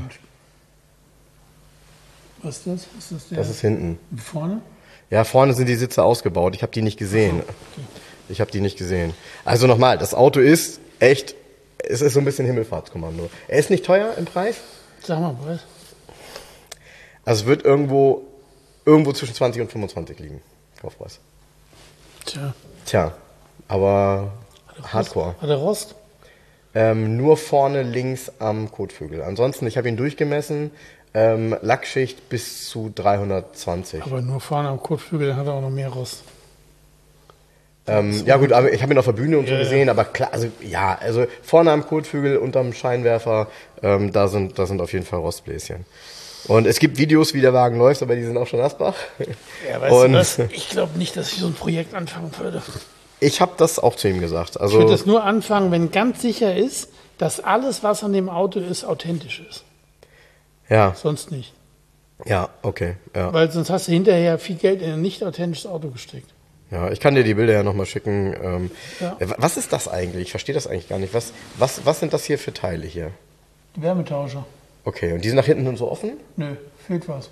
was ist das? Ist das der? Das ist hinten. Vorne? Ja, vorne sind die Sitze ausgebaut. Ich habe die nicht gesehen. Okay. Ich habe die nicht gesehen. Also nochmal, das Auto ist echt, es ist so ein bisschen Himmelfahrtskommando. Er ist nicht teuer im Preis. Sag mal, Preis. Also es wird irgendwo, irgendwo zwischen zwanzig und fünfundzwanzig liegen. Kaufpreis. Tja. Tja, aber Hat Hardcore. Rost? Hat er Rost? Ähm, nur vorne links am Kotflügel. Ansonsten, ich habe ihn durchgemessen, ähm, Lackschicht bis zu dreihundertzwanzig. Aber nur vorne am Kotflügel hat er auch noch mehr Rost. Ähm, ja gut, aber ich habe ihn auf der Bühne und so ja, gesehen, ja. aber klar, also ja, also vorne am Kotflügel, unterm Scheinwerfer, ähm, da sind, da sind auf jeden Fall Rostbläschen. Und es gibt Videos, wie der Wagen läuft, aber die sind auch schon Asbach. Ja, weißt und du was? Ich glaube nicht, dass ich so ein Projekt anfangen würde. Ich habe das auch zu ihm gesagt. Also ich würde das nur anfangen, wenn ganz sicher ist, dass alles, was an dem Auto ist, authentisch ist. Ja. Sonst nicht. Ja, okay. Ja. Weil sonst hast du hinterher viel Geld in ein nicht authentisches Auto gesteckt. Ja, ich kann dir die Bilder ja nochmal schicken. Ähm, Ja. Was ist das eigentlich? Ich verstehe das eigentlich gar nicht. Was, was, was sind das hier für Teile hier? Die Wärmetauscher. Okay, und die sind nach hinten nun so offen? Nö, fehlt was.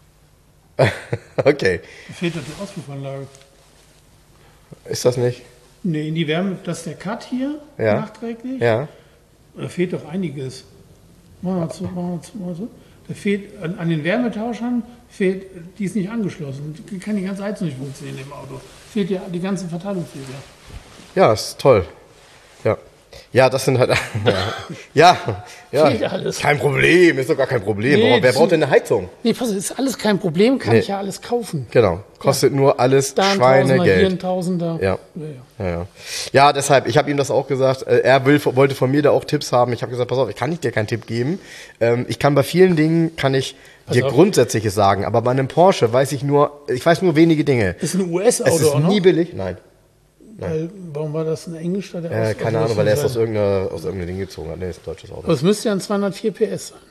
Okay. Da fehlt doch die Auspuffanlage. Ist das nicht? Nee, in die Wärme, das ist der Cut hier, Ja. nachträglich. Ja. Da fehlt doch einiges. Machen wir zu, machen wir zu, machen wir zu. Da fehlt an, an den Wärmetauschern, fehlt, die ist nicht angeschlossen. Die kann die ganze Heizung nicht funktionieren im Auto. Fehlt ja die ganzen Verteilungsfehler. Ja, ist toll. Ja. Ja, das sind halt. ja, ja. Fehlt alles. Kein Problem, ist doch gar kein Problem. Nee, Warum, wer das braucht denn eine Heizung? Nee, pass, ist alles kein Problem, kann Nee. ich ja alles kaufen. Genau. Kostet nur alles Da ein Tausender, hier ein Schweinegeld. Tausender. Ja. Ja, ja. Ja, ja. ja, deshalb, ich habe ihm das auch gesagt. Äh, Er will, wollte von mir da auch Tipps haben. Ich habe gesagt, pass auf, ich kann nicht dir keinen Tipp geben. Ähm, ich kann bei vielen Dingen, kann ich dir auf. Grundsätzliches sagen. Aber bei einem Porsche weiß ich nur, ich weiß nur wenige Dinge. Ist ein Es U S-Auto ist auch noch? nie billig. Nein. Weil, warum war das ein Englisch? Der Äh, aus- keine aus- Ahnung, weil er es sein? aus irgendeiner, aus irgendeinem Ding gezogen hat. Nee, ist ein deutsches Auto. Aber es müsste ja ein zweihundertvier P S sein.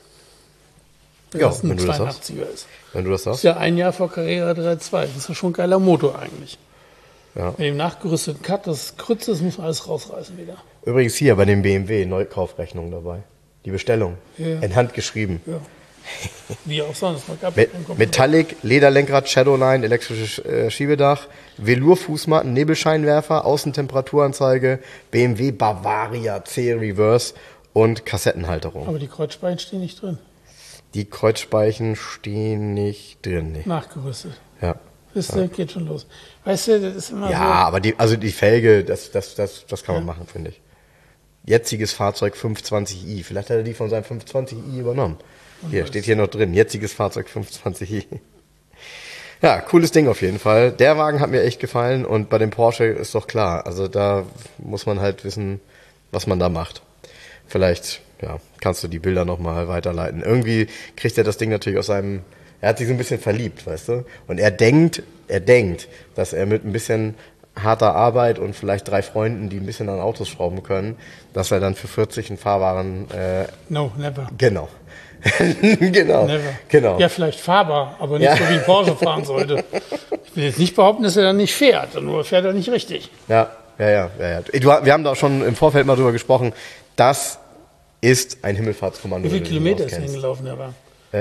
Wenn Ja, das ein wenn du das sagst. zweiundachtziger ist. Wenn du das Das sagst. ist ja ein Jahr vor Carrera drei Punkt zwei. Das ist ja schon ein geiler Motor eigentlich. Ja. Mit dem nachgerüsteten Cut, das Krütze, das muss man alles rausreißen wieder. Übrigens hier bei dem B M W Neukaufrechnung dabei. Die Bestellung. Ja. In Hand geschrieben. Ja. Wie auch sonst. Man gab Met keinen Kompromiss. Metallic, Lederlenkrad, Shadowline, elektrisches äh, Schiebedach, Velour-Fußmatten, Nebelscheinwerfer, Außentemperaturanzeige, B M W Bavaria C Reverse und Kassettenhalterung. Aber die Kreuzspeichen stehen nicht drin. Die Kreuzspeichen stehen nicht drin. Nee. Nachgerüstet. Ja. Wisst ihr, geht schon los. Weißt du, das ist immer Ja, so. aber die, also die Felge, das, das, das, das kann man machen, finde ich. Jetziges Fahrzeug fünfhundertzwanzig i. Vielleicht hat er die von seinem fünfhundertzwanzig i übernommen. Hier, steht hier noch drin. Jetziges Fahrzeug fünfhundertzwanzig i. Ja, cooles Ding auf jeden Fall. Der Wagen hat mir echt gefallen und bei dem Porsche ist doch klar. Also da muss man halt wissen, was man da macht. Vielleicht, ja, kannst du die Bilder nochmal weiterleiten. Irgendwie kriegt er das Ding natürlich aus seinem, er hat sich so ein bisschen verliebt, weißt du? Und er denkt, er denkt, dass er mit ein bisschen harter Arbeit und vielleicht drei Freunden, die ein bisschen an Autos schrauben können, dass er dann für vierzig einen fahrbaren, äh, No, never. genau. genau. Never. Genau. Ja, vielleicht fahrbar, aber nicht Ja. so wie ein Porsche fahren sollte. Ich will jetzt nicht behaupten, dass er dann nicht fährt, nur fährt er nicht richtig. Ja, ja, ja, ja, ja. Du, wir haben da schon im Vorfeld mal drüber gesprochen. Das ist ein Himmelfahrtskommando. Wie viele wenn du dich Kilometer ist er auskennst. hingelaufen, der war?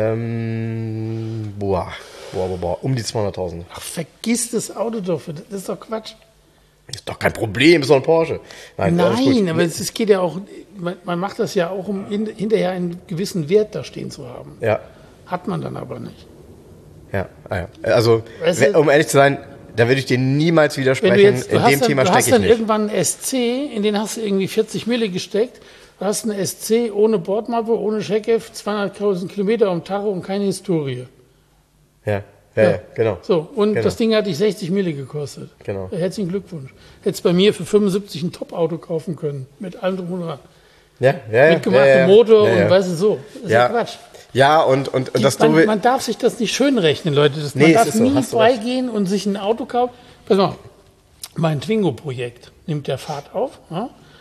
Ähm, boah, boah, boah, boah, um die zweihunderttausend. Ach, vergiss das Auto doch, das ist doch Quatsch. Ist doch kein Problem, ist doch ein Porsche. Nein, alles gut. Nein, aber es, es geht ja auch, man, man macht das ja auch, um in, hinterher einen gewissen Wert da stehen zu haben. Ja, Hat man dann aber nicht. ja, ah, ja. Also, Weißt du- um ehrlich zu sein, da würde ich dir niemals Wenn du widersprechen. jetzt, du In hast dem dann, Thema du stecke hast ich dann nicht. irgendwann einen S C, in den hast du irgendwie vierzig Mille gesteckt. Du hast einen S C ohne Bordmappe, ohne Checkheft, zweihunderttausend Kilometer am Tacho und keine Historie. Ja, ja, ja, genau. So, und Genau. das Ding hat dich sechzig Mille gekostet. Genau. Herzlichen Glückwunsch. Hättest bei mir für fünfundsiebzig ein Top-Auto kaufen können. Mit allem drum und dran. Ja, ja, Mit ja, ja, Motor ja, ja. und weißt du so. Das ist ja, Ja. Quatsch. Ja, und, und, und Die, das man, Doofe, man darf sich das nicht schönrechnen, Leute. Das, Nee, man es darf ist so, nie hast du recht. freigehen und sich ein Auto kaufen. Pass mal, mein Twingo-Projekt nimmt der Fahrt auf. Ja?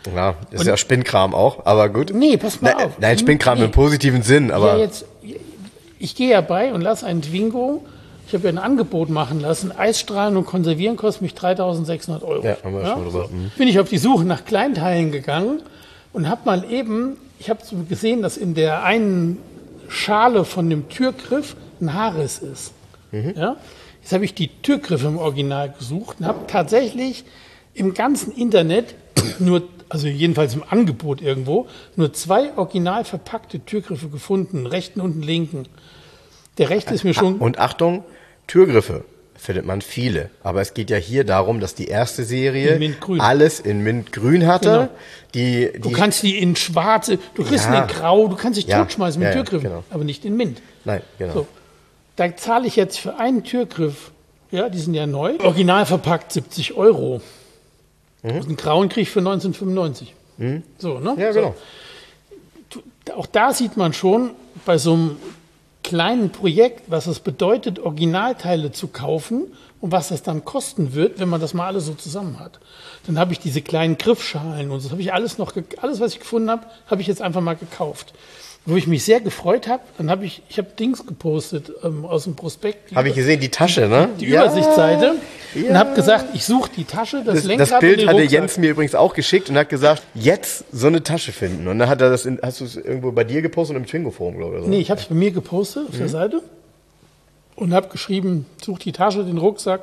Ja, ist und, ja Spinnkram auch, aber gut. Nee, pass mal Na, auf. Nein, Spinnkram nee. im positiven Sinn, aber... Ja, jetzt, ich gehe ja bei und lasse einen Twingo, ich habe ja ein Angebot machen lassen, Eisstrahlen und Konservieren kostet mich dreitausendsechshundert Euro. Ja, haben wir ja? schon drüber. Mhm. Bin ich auf die Suche nach Kleinteilen gegangen und habe mal eben, ich habe gesehen, dass in der einen Schale von dem Türgriff ein Haarriss ist. Mhm. Ja? Jetzt habe ich die Türgriffe im Original gesucht und habe tatsächlich im ganzen Internet nur, also jedenfalls im Angebot irgendwo, nur zwei original verpackte Türgriffe gefunden, einen rechten und einen linken. Der rechte ist mir schon... Und Achtung, Türgriffe findet man viele. Aber es geht ja hier darum, dass die erste Serie in Mintgrün. Alles in Mintgrün hatte. Genau. Die, die du kannst die in schwarze, du kriegst ja. eine grau, du kannst dich ja. totschmeißen mit ja, Türgriffen, genau. aber nicht in Mint. Nein, genau. So. Da zahle ich jetzt für einen Türgriff, ja, die sind ja neu, original verpackt siebzig Euro. Mhm. Und einen grauen kriege ich für neunzehnhundertfünfundneunzig. Mhm. So, ne? Ja, genau. So. Auch da sieht man schon, bei so einem kleinen Projekt, was es bedeutet, Originalteile zu kaufen und was das dann kosten wird, wenn man das mal alles so zusammen hat. Dann habe ich diese kleinen Griffschalen und so, das habe ich alles noch, alles was ich gefunden habe, habe ich jetzt einfach mal gekauft. Wo ich mich sehr gefreut habe, dann habe ich, ich habe Dings gepostet ähm, aus dem Prospekt. Habe ich gesehen, die Tasche, ne? Die, die ja, Übersichtsseite. Ja. Und habe gesagt, ich suche die Tasche, das, das Lenkrad Das Bild und den hatte Rucksack. Jens mir übrigens auch geschickt und hat gesagt, jetzt so eine Tasche finden. Und dann hat er das, in, hast du es irgendwo bei dir gepostet und im Twingo-Forum, glaube ich. Oder so? Nee, ich habe es bei mir gepostet auf mhm. der Seite und habe geschrieben, such die Tasche, den Rucksack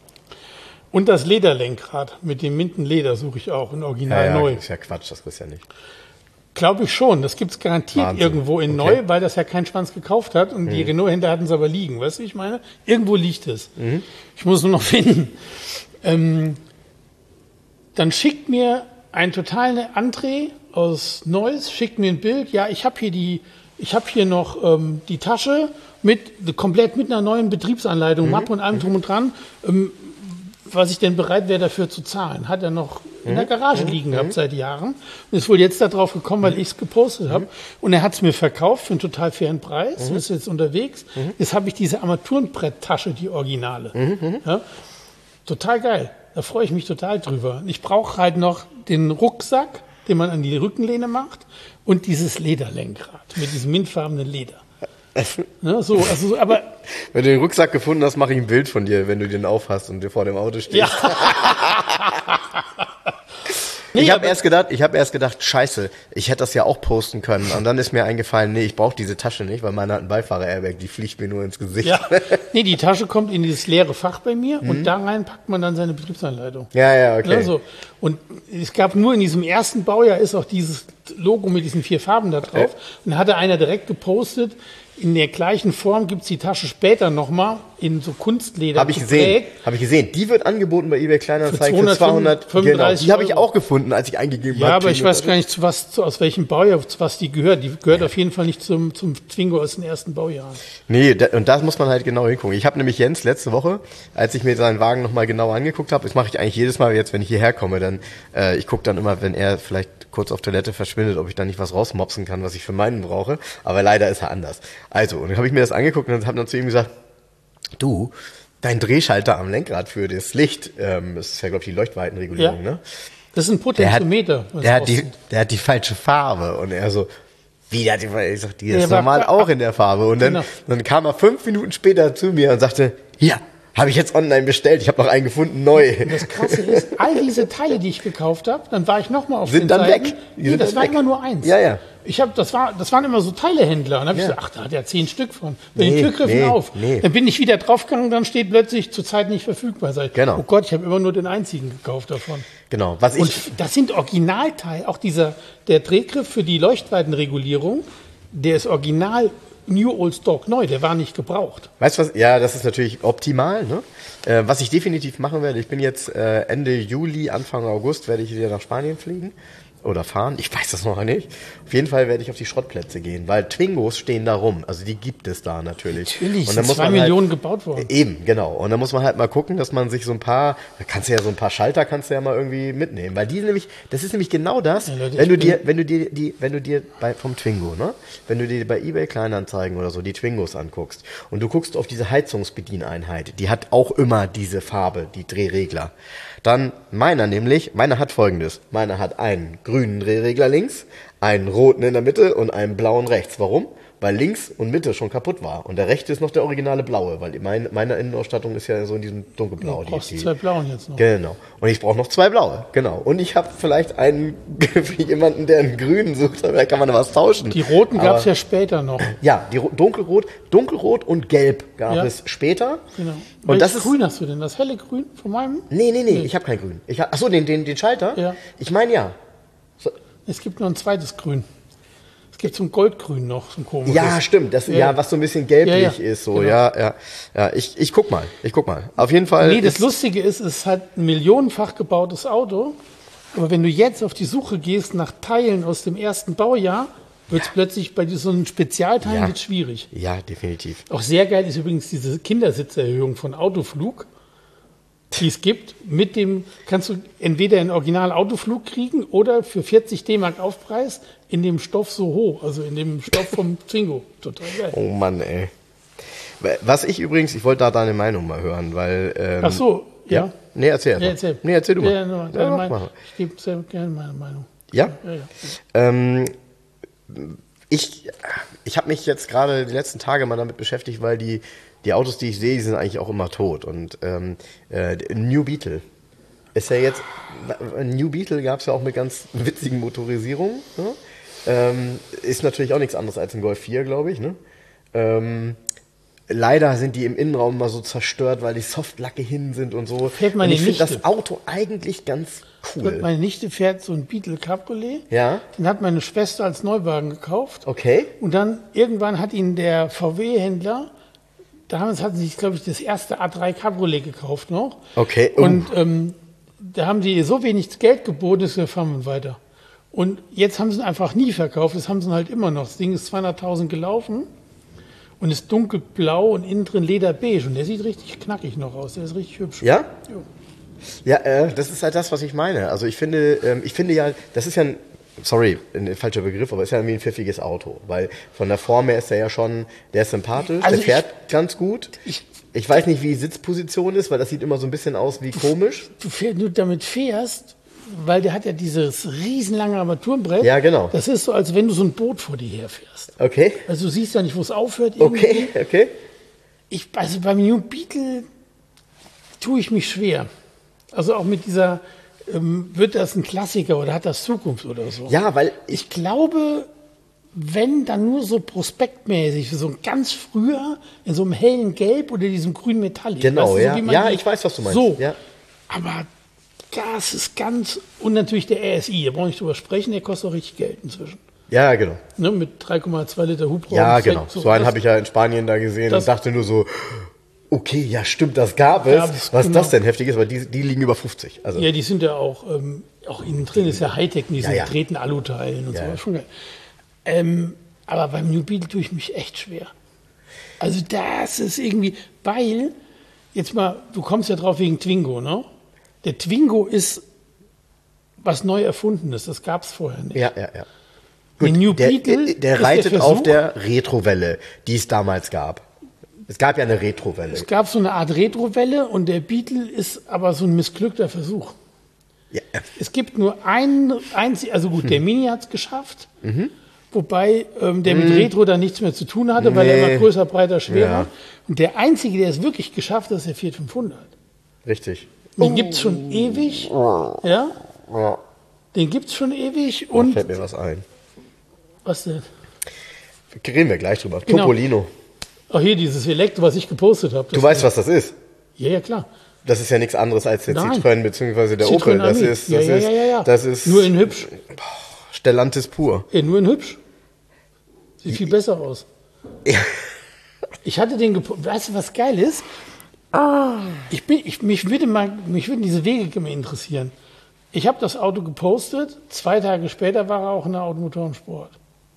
und das Lederlenkrad mit dem Mintenleder suche ich auch in Original ja, ja, neu. Das ist ja Quatsch, das kriegst du ja nicht. Glaube ich schon. Das gibt es garantiert Wahnsinn. Irgendwo in okay. neu, weil das ja kein Schwanz gekauft hat. Und mhm. die Renault-Händler hatten es aber liegen. Weißt du, wie ich meine? Irgendwo liegt es. Mhm. Ich muss es nur noch finden. Ähm, dann schickt mir ein totaler André aus Neuss, schickt mir ein Bild. Ja, ich habe hier die, ich habe hier noch ähm, die Tasche mit, komplett mit einer neuen Betriebsanleitung, mhm. Mappe und allem drum und dran. Ähm, was ich denn bereit wäre, dafür zu zahlen. Hat er noch in der Garage mhm. liegen gehabt mhm. seit Jahren. Und ist wohl jetzt darauf gekommen, weil ich es gepostet habe. Mhm. Und er hat es mir verkauft für einen total fairen Preis. Mhm. Ist jetzt unterwegs. Mhm. Jetzt habe ich diese Armaturenbretttasche, die Originale. Mhm. Ja, total geil. Da freue ich mich total drüber. Ich brauche halt noch den Rucksack, den man an die Rückenlehne macht. Und dieses Lederlenkrad mit diesem mintfarbenen Leder. Ja, so, also, aber wenn du den Rucksack gefunden hast, mache ich ein Bild von dir, wenn du den aufhast und dir vor dem Auto stehst. Ja. nee, ich habe erst gedacht, ich habe erst gedacht, scheiße, ich hätte das ja auch posten können. Und dann ist mir eingefallen, nee, ich brauche diese Tasche nicht, weil meine hat einen Beifahrer-Airbag, die fliegt mir nur ins Gesicht. Ja. Nee, die Tasche kommt in dieses leere Fach bei mir mhm. und da rein packt man dann seine Betriebsanleitung. Ja, ja, okay. Ja, so. Und es gab nur in diesem ersten Baujahr ist auch dieses Logo mit diesen vier Farben da drauf. Okay. Und da hatte einer direkt gepostet, in der gleichen Form gibt es die Tasche später nochmal in so Kunstleder. Habe ich gesehen. Habe ich gesehen. Die wird angeboten bei eBay Kleinanzeigen für zweihundert. Genau. Die habe ich auch gefunden, als ich eingegeben habe. Ja, aber ich weiß gar nicht, zu was, zu, aus welchem Baujahr, zu was die gehört. Die gehört auf jeden Fall nicht zum, zum Twingo aus den ersten Baujahren. Nee, da, und da muss man halt genau hingucken. Ich habe nämlich Jens letzte Woche, als ich mir seinen Wagen nochmal genau angeguckt habe, das mache ich eigentlich jedes Mal jetzt, wenn ich hierher komme, dann äh, ich gucke dann immer, wenn er vielleicht kurz auf Toilette verschwindet, ob ich da nicht was rausmopsen kann, was ich für meinen brauche. Aber leider ist er anders. Also, und dann habe ich mir das angeguckt und habe dann zu ihm gesagt, du, dein Drehschalter am Lenkrad für das Licht, ähm, das ist ja, glaube ich, die Leuchtweitenregulierung, ja. ne? Das ist ein Potentiometer. Der hat, der, hat die, der hat die falsche Farbe. Und er so, wie, der hat die, ich sag, die ist ja, normal war, auch in der Farbe. Und dann, genau. dann kam er fünf Minuten später zu mir und sagte, hier, habe ich jetzt online bestellt. Ich habe noch einen gefunden, neu. Und das Krasse ist, all diese Teile, die ich gekauft habe, dann war ich nochmal auf sind den dann Seiten. weg. Die nee, das war weg. Immer nur eins. Ja, ja. Ich hab, das, war, das waren immer so Teilehändler. Und dann habe ja. ich gesagt, ach, da hat er zehn Stück von. Bei nee, den Türgriffen nee, auf. Nee. Dann bin ich wieder draufgegangen, dann steht plötzlich zurzeit nicht verfügbar. Sag ich, genau. Oh Gott, ich habe immer nur den einzigen gekauft davon. Genau. Was ich Und das sind Originalteile. Auch dieser, der Drehgriff für die Leuchtweitenregulierung, der ist original New Old Stock neu, der war nicht gebraucht. Weißt du was? Ja, das ist natürlich optimal, ne? Äh, was ich definitiv machen werde, ich bin jetzt äh, Ende Juli, Anfang August werde ich wieder nach Spanien fliegen. oder fahren. Ich weiß das noch nicht. Auf jeden Fall werde ich auf die Schrottplätze gehen, weil Twingos stehen da rum. Also die gibt es da natürlich. Natürlich, und dann sind muss zwei man Millionen halt, gebaut worden. Eben, genau. Und dann muss man halt mal gucken, dass man sich so ein paar, da kannst du ja so ein paar Schalter kannst du ja mal irgendwie mitnehmen, weil die nämlich, das ist nämlich genau das, ja, Leute, wenn du dir, wenn du dir die, wenn du dir bei vom Twingo, ne, wenn du dir bei eBay Kleinanzeigen oder so die Twingos anguckst und du guckst auf diese Heizungsbedieneinheit, die hat auch immer diese Farbe, die Drehregler. Dann meiner nämlich, meiner hat folgendes, meiner hat einen grünen Drehregler links, einen roten in der Mitte und einen blauen rechts. Warum? Weil links und Mitte schon kaputt war. Und der rechte ist noch der originale blaue, weil meine, meine Innenausstattung ist ja so in diesem dunkelblau. Du brauchst die, die, zwei blauen jetzt noch. Genau. Und ich brauche noch zwei blaue, genau. Und ich habe vielleicht einen, für jemanden, der einen grünen sucht, da kann man da was tauschen. Die roten gab es ja später noch. Ja, die dunkelrot, dunkelrot und gelb gab ja. es später. Genau. Und Welches das ist, Grün hast du denn? Das helle Grün von meinem? Nee, nee, nee, nee. ich habe kein Grün. Ich hab, achso, den, den, den Schalter? Ja. Ich meine ja. So. Es gibt noch ein zweites Grün. Es gibt so ein Goldgrün noch, so ein komisches. Ja, stimmt. Das, ja. ja, was so ein bisschen gelblich ja, ja. ist. So. Genau. Ja, ja, ja. Ich, ich guck mal. Ich guck mal. Auf jeden Fall. Nee, das Lustige ist, es ist halt ein millionenfach gebautes Auto. Aber wenn du jetzt auf die Suche gehst nach Teilen aus dem ersten Baujahr, wird es ja. plötzlich bei so einem Spezialteil ja. wird schwierig. Ja, definitiv. Auch sehr geil ist übrigens diese Kindersitzerhöhung von Autoflug, die es gibt. Mit dem kannst du entweder einen Original Autoflug kriegen oder für vierzig D-Mark Aufpreis in dem Stoff so hoch, also in dem Stoff vom Twingo. Total geil. Oh Mann, ey. Was ich übrigens, ich wollte da deine Meinung mal hören, weil... Ähm, Ach so, ja. ja? Nee, erzähl ja, erzähl. Nee, erzähl du mal. Ja, no, ja, Meinung. Ich gebe sehr gerne meine Meinung. Ja? Ja, ja. Ähm, ich ich habe mich jetzt gerade die letzten Tage mal damit beschäftigt, weil die, die Autos, die ich sehe, die sind eigentlich auch immer tot. Und ähm, äh, New Beetle ist ja jetzt... New Beetle gab es ja auch mit ganz witzigen Motorisierungen. Ne? Ähm, ist natürlich auch nichts anderes als ein Golf vier, glaube ich. Ne? Ähm, leider sind die im Innenraum mal so zerstört, weil die Softlacke hin sind und so. Fährt meine und ich finde Nichte. das Auto eigentlich ganz cool. Meine Nichte fährt so ein Beetle Cabriolet. Ja. Den hat meine Schwester als Neuwagen gekauft. Okay. Und dann irgendwann hat ihn der V W-Händler, damals hatten sie sich, glaube ich, das erste A drei Cabriolet gekauft noch. Okay. Uh. Und ähm, da haben sie so wenig Geld geboten, dass wir fahren weiter. Und jetzt haben sie ihn einfach nie verkauft, das haben sie ihn halt immer noch. Das Ding ist zweihunderttausend gelaufen und ist dunkelblau und innen drin lederbeige. Und der sieht richtig knackig noch aus, der ist richtig hübsch. Ja? Jo. Ja, äh, das ist halt das, was ich meine. Also ich finde, ähm, ich finde ja, das ist ja ein, sorry, ein falscher Begriff, aber ist ja irgendwie ein pfiffiges Auto. Weil von der Form her ist der ja schon, der ist sympathisch, also der fährt ich, ganz gut. Ich, ich weiß nicht, wie die Sitzposition ist, weil das sieht immer so ein bisschen aus wie komisch. Du, fährst, du damit fährst, weil der hat ja dieses riesenlange Armaturenbrett. Ja, genau. Das ist so, als wenn du so ein Boot vor dir herfährst. Okay. Also du siehst ja nicht, wo es aufhört. Irgendwie. Okay, okay. Ich, also beim New Beetle tue ich mich schwer. Also auch mit dieser, ähm, wird das ein Klassiker oder hat das Zukunft oder so? Ja, weil ich, ich glaube, wenn dann nur so prospektmäßig, so ganz früher in so einem hellen Gelb oder diesem grünen Metallic. Genau, weißt du, ja. So, ja, die, ich weiß, was du meinst. So, ja. Aber das ist ganz, und natürlich der R S I, da brauche ich nicht drüber sprechen, der kostet auch richtig Geld inzwischen. Ja, genau. Ne, mit drei Komma zwei Liter Hubraum. Ja, genau. So, so einen habe ich ja in Spanien da gesehen und dachte nur so, okay, ja stimmt, das gab es. Gab es Was genau. das denn heftig ist, weil die, die liegen über fünfzig. Also. Ja, die sind ja auch, ähm, auch innen drin ist ja Hightech, die sind ja, ja. getreten Aluteilen und ja, so. Ja. Schon geil. Ähm, aber beim New Beetle tue ich mich echt schwer. Also das ist irgendwie, weil, jetzt mal, du kommst ja drauf wegen Twingo, ne? Der Twingo ist was neu Erfundenes, das gab es vorher nicht. Ja, ja, ja. Gut, New der, Beetle der reitet der auf der Retrowelle, die es damals gab. Es gab ja eine Retrowelle. Es gab so eine Art Retrowelle und der Beetle ist aber so ein missglückter Versuch. Ja. Es gibt nur einen einzigen, also gut, hm. der Mini hat es geschafft, mhm. wobei ähm, der mit Retro da nichts mehr zu tun hatte, weil nee. er immer größer, breiter, schwerer. Ja. Und der einzige, der es wirklich geschafft hat, ist der Fiat fünfhundert. Richtig. Den gibt es schon ewig. Ja? Ja. Den gibt es schon ewig. Und da fällt mir was ein. Was denn? Reden wir gleich drüber. Genau. Topolino. Ach, hier dieses Elektro, was ich gepostet habe. Du weißt, was das ist? Ja, ja, klar. Das ist ja nichts anderes als der Nein. Citroën bzw. der Citroën Opel. Das Ami. ist, das ja, ja, ist, ja, ja, ja. das ist nur in hübsch. Boah, Stellantis pur. Ja, nur in hübsch. Sieht viel besser aus. Ja. Ich hatte den, gepo- weißt du, was geil ist? Ah. Ich bin, ich, mich würde mal, mich würden diese Wege immer interessieren. Ich habe das Auto gepostet, zwei Tage später war er auch in der Automotorensport.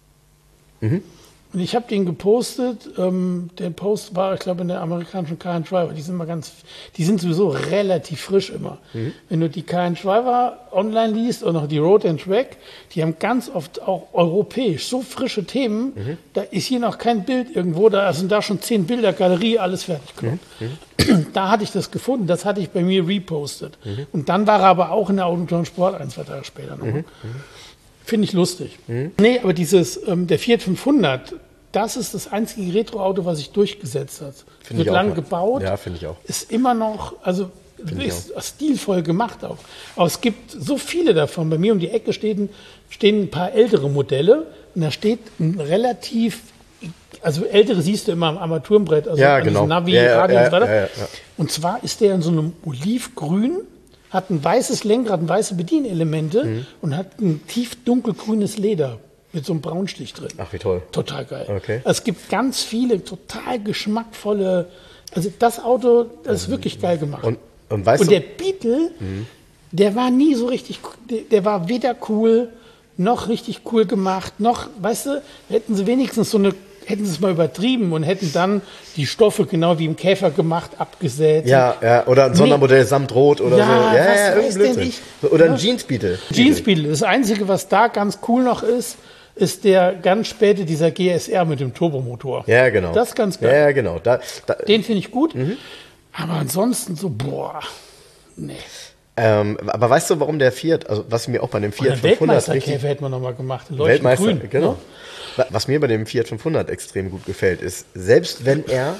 Mhm. Und ich habe den gepostet, ähm, der Post war, ich glaube, in der amerikanischen Car and Driver. Die sind mal ganz, die sind sowieso relativ frisch immer. Mhm. Wenn du die Car and Driver online liest und noch die Road and Track, die haben ganz oft auch europäisch so frische Themen. Mhm. Da ist hier noch kein Bild irgendwo, da sind da schon zehn Bilder, Galerie, alles fertig gemacht. Mhm. Da hatte ich das gefunden, das hatte ich bei mir repostet. Mhm. Und dann war er aber auch in der Automotorensport ein, zwei Tage später noch. Mhm. Finde ich lustig. Mhm. Nee, aber dieses, ähm, der Fiat fünfhundert, das ist das einzige Retro-Auto, was sich durchgesetzt hat. Find Wird ich lang auch. gebaut. Ja, finde ich auch. Ist immer noch, also Find ist stilvoll gemacht auch. Aber es gibt so viele davon. Bei mir um die Ecke stehen, stehen ein paar ältere Modelle und da steht ein relativ, also ältere siehst du immer am Armaturenbrett, also ja, an genau. Navi, ja, Radio ja, und so weiter. Ja, ja, ja. Und zwar ist der in so einem Olivgrün, hat ein weißes Lenkrad, weiße Bedienelemente mhm. und hat ein tief dunkelgrünes Leder mit so einem Braunstich drin. Ach, wie toll. Total geil. Okay. Es gibt ganz viele total geschmackvolle, also das Auto, das ist wirklich geil gemacht. Und, und, weißt und du, der Beetle, mhm. der war nie so richtig, der, der war weder cool, noch richtig cool gemacht, noch, weißt du, hätten sie wenigstens so eine, hätten sie es mal übertrieben und hätten dann die Stoffe genau wie im Käfer gemacht, abgesägt. Ja, ja, oder ein Sondermodell nee. samt Rot oder ja, so. Ja, was ja, weiß denn ich? Oder ja. ein Jeans Beetle. Jeans Beetle. Das Einzige, was da ganz cool noch ist, ist der ganz späte, dieser G S R mit dem Turbomotor. Ja, genau. Das ist ganz geil. Ja, genau. Da, da, Den finde ich gut. Mhm. Aber ansonsten so, boah, nee. Ähm, aber weißt du, warum der Fiat, also was mir auch bei dem Fiat fünfhundert Weltmeisterkäfer hätten wir nochmal gemacht. Weltmeister, grün, genau. Ne? Was mir bei dem Fiat fünfhundert extrem gut gefällt, ist, selbst wenn er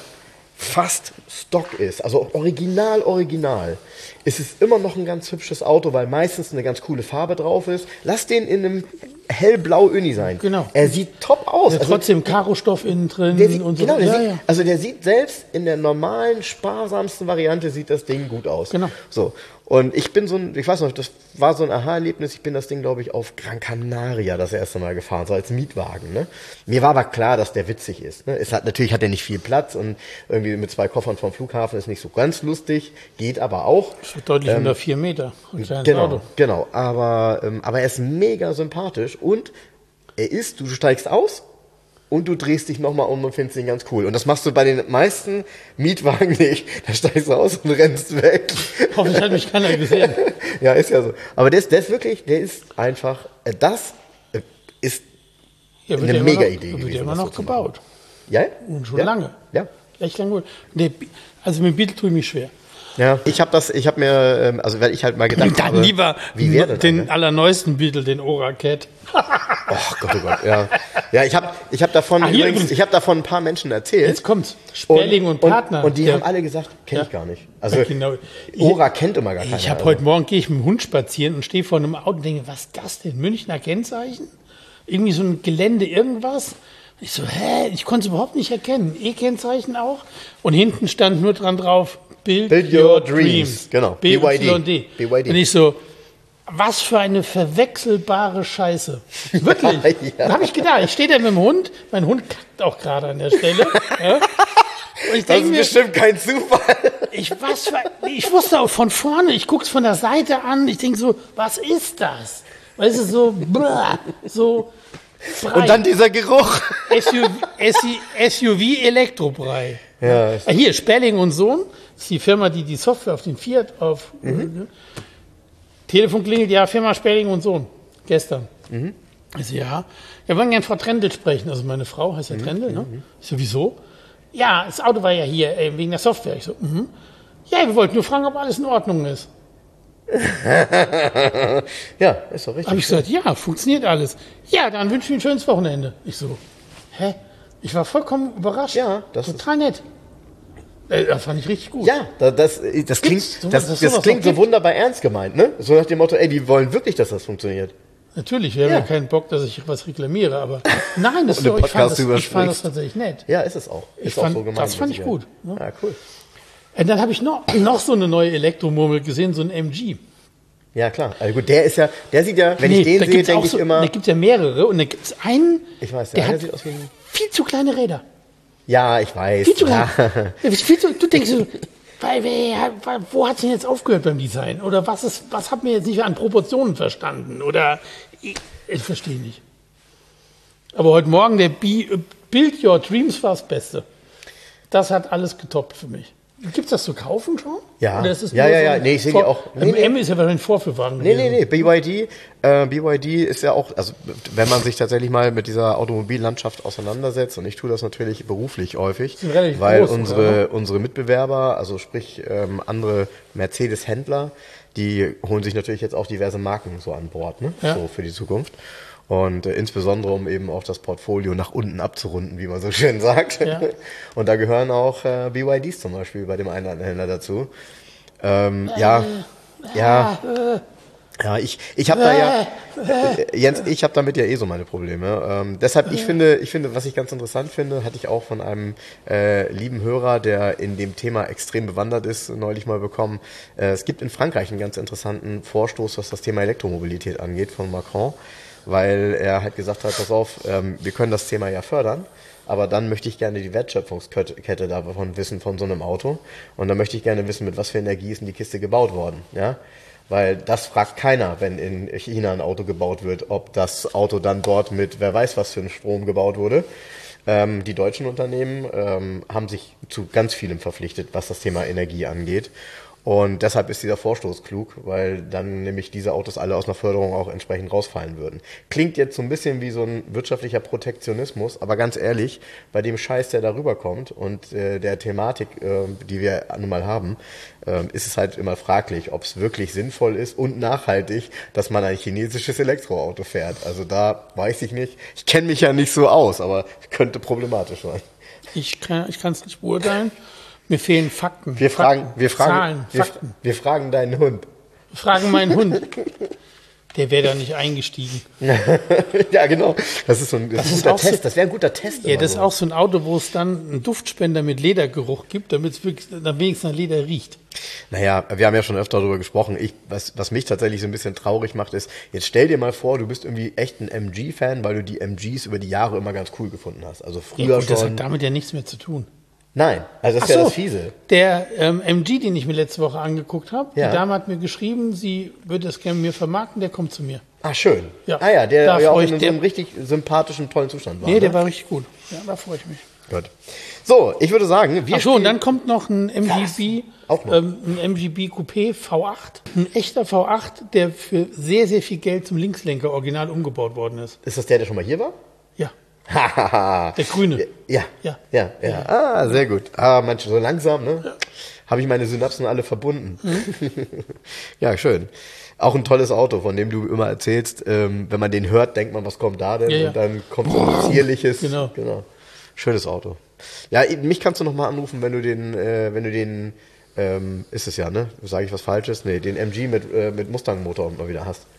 fast Stock ist, also original, original, ist es immer noch ein ganz hübsches Auto, weil meistens eine ganz coole Farbe drauf ist. Lass den in einem hellblau Uni sein. Genau. Er sieht top aus. Also trotzdem Karo-Stoff innen drin der sieht, und so. Genau, der ja, sieht, ja. Also der sieht selbst in der normalen, sparsamsten Variante sieht das Ding gut aus. Genau. So. Und ich bin so ein, ich weiß noch, das war so ein Aha-Erlebnis, ich bin das Ding, glaube ich, auf Gran Canaria das erste Mal gefahren, so als Mietwagen. Ne? Mir war aber klar, dass der witzig ist. Ne? Es hat, natürlich hat er nicht viel Platz und irgendwie mit zwei Koffern vom Flughafen ist nicht so ganz lustig, geht aber auch. Das ist deutlich ähm, unter vier Meter. Ein kleines genau, Auto. genau. Aber, ähm, aber er ist mega sympathisch und er ist, du steigst aus und du drehst dich nochmal um und findest ihn ganz cool. Und das machst du bei den meisten Mietwagen nicht. Da steigst du aus und rennst weg. Hoffentlich hat mich keiner gesehen. Ja, ist ja so. Aber der ist, der ist wirklich, der ist einfach, das ist ja, eine ja mega noch, Idee gewesen. Wird ja immer noch so gebaut. Ja? Und schon ja? lange. Ja. Echt lange. Nee, also mit Beetle tue ich mich schwer. Ja, ich habe das, ich habe mir, also weil ich halt mal gedacht dann habe, lieber wie wäre das den dann, ne? allerneuesten Beetle, den Oraket. Oh Gott, oh Gott, ja. Ja, ich habe ich hab davon Ach, übrigens, ich habe davon ein paar Menschen erzählt. Jetzt kommt's. Sperling und, und Partner. Und, und die der, haben alle gesagt, kenne ja. ich gar nicht. Also ja, genau. Ora ich, kennt immer gar keiner. Ich habe heute Morgen, gehe ich mit dem Hund spazieren und stehe vor einem Auto und denke, was ist das denn? Münchner Kennzeichen? Irgendwie so ein Gelände, irgendwas? Ich so, hä? Ich konnte es überhaupt nicht erkennen. E-Kennzeichen auch. Und hinten stand nur dran drauf, Build, Build your, your dreams. dreams. Genau. B Y D. Y D. B Y D. Und ich so, was für eine verwechselbare Scheiße. Wirklich. Ja, ja. Da habe ich gedacht, ich stehe da mit dem Hund, mein Hund kackt auch gerade an der Stelle. Ja. Und ich das ist mir, bestimmt kein Zufall. Ich, was für, ich wusste auch von vorne, ich gucke es von der Seite an, ich denke so, was ist das? Weißt du, so, blah, so Brei. Und dann dieser Geruch. S U V-Elektrobrei. Ja, ah, hier, Sperling und Sohn, das ist die Firma, die die Software auf den Fiat auf... Mhm. Telefon klingelt, ja, Firma Sperling und Sohn. Gestern. Mhm. Ich so, ja. Wir wollen gerne Frau Trendl sprechen. Also meine Frau heißt ja mhm. Trendl, ne? Ich so, wieso? Ja, das Auto war ja hier, äh, wegen der Software. Ich so, mhm. Ja, wir wollten nur fragen, ob alles in Ordnung ist. Ja, ist doch richtig. Habe ich gesagt, ja, funktioniert alles. Ja, dann wünsche ich Ihnen ein schönes Wochenende. Ich so, hä? Ich war vollkommen überrascht. Ja, das total nett. Äh, das fand ich richtig gut. Ja, das, das, das klingt, sowas, das, das, das klingt so wunderbar ernst gemeint, ne? So nach dem Motto, ey, die wollen wirklich, dass das funktioniert. Natürlich, wir ja. haben ja keinen Bock, dass ich was reklamiere, aber nein, das so, ich, fand das, ich fand das tatsächlich nett. Ja, ist es auch. Ist ich auch fand, so gemeint. Das fand ich gut. Ne? Ja, cool. Und dann habe ich noch, noch so eine neue Elektromurmel gesehen, so ein M G. Ja, klar. Also gut, der ist ja, der sieht ja, wenn nee, ich den sehe, denke ich so, immer... Da gibt es ja mehrere und da gibt es einen, ich weiß, der, der hat sieht aus wie ein viel zu kleine Räder. Ja, ich weiß. Viel zu ja. klein. Viel zu, du denkst so, Weil, wo hat es denn jetzt aufgehört beim Design? Oder was ist, was hat mir jetzt nicht an Proportionen verstanden? Oder ich, ich verstehe nicht. Aber heute Morgen der Be- Build Your Dreams war das Beste. Das hat alles getoppt für mich. Gibt es das zu kaufen schon? Ja, Oder ist es ja, nur ja, so ja. ein Nee, ich sehe die Vor- auch. Nee, M nee. M ist ja wahrscheinlich Vorführwagen. Nee, nee, nee, B Y D, äh, B Y D ist ja auch, also wenn man sich tatsächlich mal mit dieser Automobillandschaft auseinandersetzt, und ich tue das natürlich beruflich häufig, weil groß, unsere, unsere Mitbewerber, also sprich ähm, andere Mercedes-Händler, die holen sich natürlich jetzt auch diverse Marken so an Bord, ne? Ja. So für die Zukunft. Und äh, insbesondere, um eben auch das Portfolio nach unten abzurunden, wie man so schön sagt. Ja. Und da gehören auch äh, B Y Ds zum Beispiel bei dem einen oder anderen Händler dazu. Ähm, ja, ja, ja, ich, ich habe da ja, äh, Jens, ich habe damit ja eh so meine Probleme. Ähm, deshalb, ich finde, ich finde, was ich ganz interessant finde, hatte ich auch von einem äh, lieben Hörer, der in dem Thema extrem bewandert ist, neulich mal bekommen. Äh, es gibt in Frankreich einen ganz interessanten Vorstoß, was das Thema Elektromobilität angeht, von Macron, weil er halt gesagt hat, pass auf, ähm, wir können das Thema ja fördern, aber dann möchte ich gerne die Wertschöpfungskette davon wissen, von so einem Auto. Und dann möchte ich gerne wissen, mit was für Energie ist denn die Kiste gebaut worden, ja? Weil das fragt keiner, wenn in China ein Auto gebaut wird, ob das Auto dann dort mit wer weiß was für einem Strom gebaut wurde. Ähm, die deutschen Unternehmen ähm, haben sich zu ganz vielem verpflichtet, was das Thema Energie angeht. Und deshalb ist dieser Vorstoß klug, weil dann nämlich diese Autos alle aus einer Förderung auch entsprechend rausfallen würden. Klingt jetzt so ein bisschen wie so ein wirtschaftlicher Protektionismus, aber ganz ehrlich, bei dem Scheiß, der darüber kommt und äh, der Thematik, äh, die wir nun mal haben, äh, ist es halt immer fraglich, ob es wirklich sinnvoll ist und nachhaltig, dass man ein chinesisches Elektroauto fährt. Also da weiß ich nicht. Ich kenne mich ja nicht so aus, aber könnte problematisch sein. Ich kann ich kann es nicht beurteilen. Mir fehlen Fakten. Wir fragen, Fakten, wir fragen, Zahlen, wir, Fakten. wir fragen deinen Hund. Wir fragen meinen Hund. Der wäre da nicht eingestiegen. Ja, genau. Das ist so ein, das Das ist ist ein guter auch so- Test. Das wäre ein guter Test. Ja, immer das ist so. auch so ein Auto, wo es dann einen Duftspender mit Ledergeruch gibt, damit es wirklich dann wenigstens nach Leder riecht. Naja, wir haben ja schon öfter darüber gesprochen. Ich, was, was mich tatsächlich so ein bisschen traurig macht, ist, jetzt stell dir mal vor, du bist irgendwie echt ein M G-Fan, weil du die M Gs über die Jahre immer ganz cool gefunden hast. Also früher Ja, gut, das schon. hat damit ja nichts mehr zu tun. Nein, also das ist Ach ja so, das Fiese. Der ähm, M G, den ich mir letzte Woche angeguckt habe, Ja. die Dame hat mir geschrieben, sie würde das gerne mir vermarkten, der kommt zu mir. Ah, schön. Ja. Ah ja, der Da ja auch freu in ich- so einem der- richtig sympathischen, tollen Zustand war. Nee, ne? der war richtig gut. Ja, da freue ich mich. Gut. So, ich würde sagen, wir Ach so, und spielen- dann kommt noch ein M G B, Auch noch. ähm, ein M G B Coupé V acht. Ein echter V acht, der für sehr, sehr viel Geld zum Linkslenker original umgebaut worden ist. Ist das der, der schon mal hier war? Ja, Hahaha. der grüne. Ja, Ja. ja, ja. Ah, sehr gut. Ah, manche so langsam, ne? Habe ich meine Synapsen alle verbunden. Mhm. Ja, schön. Auch ein tolles Auto, von dem du immer erzählst. Ähm, wenn man den hört, denkt man, was kommt da denn? Ja, ja. Und dann kommt so ein zierliches. Genau. genau. Schönes Auto. Ja, mich kannst du noch mal anrufen, wenn du den, äh, wenn du den, ähm, ist es ja, ne? Sage ich was Falsches? Nee, den M G mit, äh, mit Mustang-Motor mal wieder hast.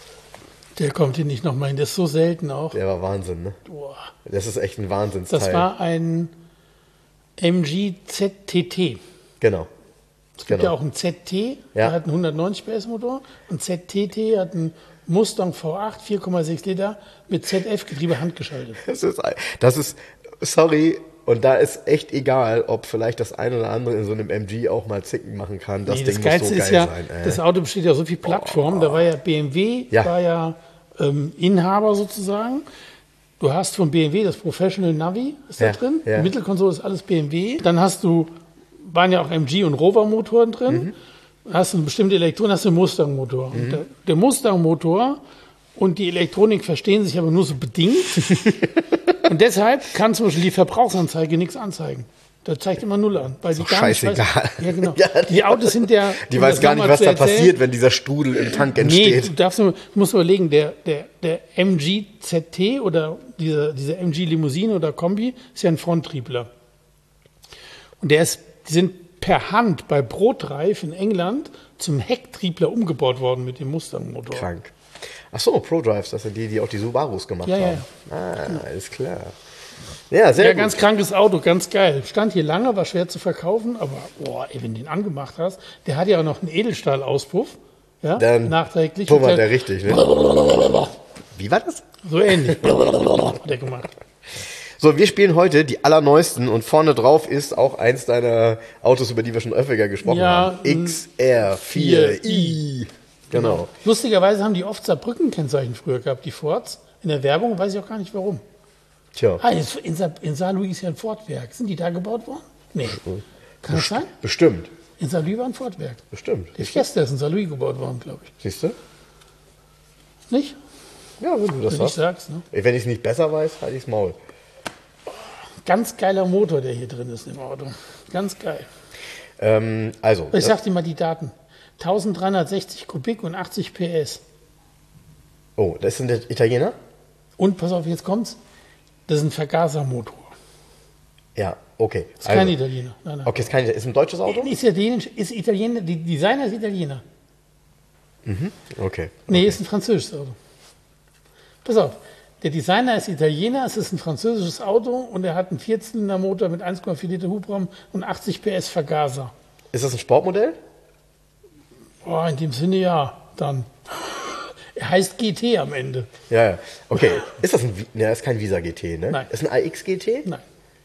Der kommt hier nicht nochmal hin, der ist so selten auch. Der war Wahnsinn, ne? Boah. Das ist echt ein Wahnsinnsteil. Das war ein M G Z T T. Genau. Es gibt Genau. ja auch einen Z T, Ja. der hat einen hundertneunzig P S Motor. Und Z T T hat einen Mustang V acht, vier Komma sechs Liter mit Z F-Getriebe handgeschaltet. Das ist, das ist, sorry, und da ist echt egal, ob vielleicht das ein oder andere in so einem M G auch mal zicken machen kann. Das Nee, Ding das muss Geilste so geil ist ja, sein. Ey. das Auto besteht ja aus so viel Plattform. Da war ja B M W, Ja. war ja ähm, Inhaber sozusagen. Du hast von B M W das Professional Navi, ist Ja, da drin. ja. Die Mittelkonsole ist alles B M W. Dann hast du, waren ja auch M G und Rover-Motoren drin. Mhm. Hast du eine bestimmte Elektronik, hast du einen Mustang-Motor. Und der, der Mustang-Motor und die Elektronik verstehen sich aber nur so bedingt. Und deshalb kann zum Beispiel die Verbrauchsanzeige nichts anzeigen. Da zeigt immer Null an. Weil die doch gar nicht weiß, scheißegal. ja, genau. Ja, die Autos sind ja. Die um weiß das gar nicht, nochmal was zu da erzählen, passiert, wenn dieser Strudel im Tank Nee, entsteht. du darfst nur, du musst überlegen, der, der, der M G Z T oder diese, diese M G Limousine oder Kombi ist ja ein Fronttriebler. Und der ist, die sind per Hand bei Brotreif in England zum Hecktriebler umgebaut worden mit dem Mustang-Motor. Krank. Ach so, ProDrives, das sind die, die auch die Subarus gemacht Ja, ja. haben. Ah, alles klar. Ja, sehr Ja, gut. ganz krankes Auto, ganz geil. Stand hier lange, war schwer zu verkaufen, aber boah, ey, wenn du den angemacht hast, der hat ja auch noch einen Edelstahlauspuff. Ja, Dann nachträglich. puffert Und der richtig, ne? Wie war das? So ähnlich hat er gemacht. So, wir spielen heute die allerneuesten und vorne drauf ist auch eins deiner Autos, über die wir schon öfter gesprochen ja, haben. X R vier i. Genau. Lustigerweise haben die oft Saarbrücken-Kennzeichen früher gehabt, die Fords. In der Werbung weiß ich auch gar nicht warum. Tja. Ah, in Sa- in Saarlouis ist ja ein Fordwerk. Sind die da gebaut worden? Nee. Kann das sein? Bestimmt. In Saarlouis war ein Fordwerk. Bestimmt. Der Fiesta ist in Saarlouis gebaut worden, glaube ich. Siehst du? Nicht? Ja, wenn du das Wenn ich sagst. sag's, ne? Wenn ich es nicht besser weiß, halte ich es Maul. Ganz geiler Motor, der hier drin ist im Auto. Ganz geil. Ähm, also. Ich sag dir mal die Daten. eintausenddreihundertsechzig Kubik und achtzig P S. Oh, das sind der Italiener? Und pass auf, jetzt kommt's. Das ist ein Vergasermotor. Ja, okay. Das ist kein Italiener. Nein, nein. Okay, ist kein Italiener. Ist ein deutsches Auto? Ist Italienisch, ist Italiener, die Designer ist Italiener. Mhm. Okay. Nee, okay. ist ein französisches Auto. Pass auf, der Designer ist Italiener, es ist ein französisches Auto und er hat einen Vierzylindermotor mit eins Komma vier Liter Hubraum und achtzig P S Vergaser. Ist das ein Sportmodell? Oh, in dem Sinne ja, dann. Er heißt G T am Ende. Ja, ja. Okay. Ist das ein, Vi- ne, das ist kein Visa G T, ne? Nein. Ist ein A X G T? Nein.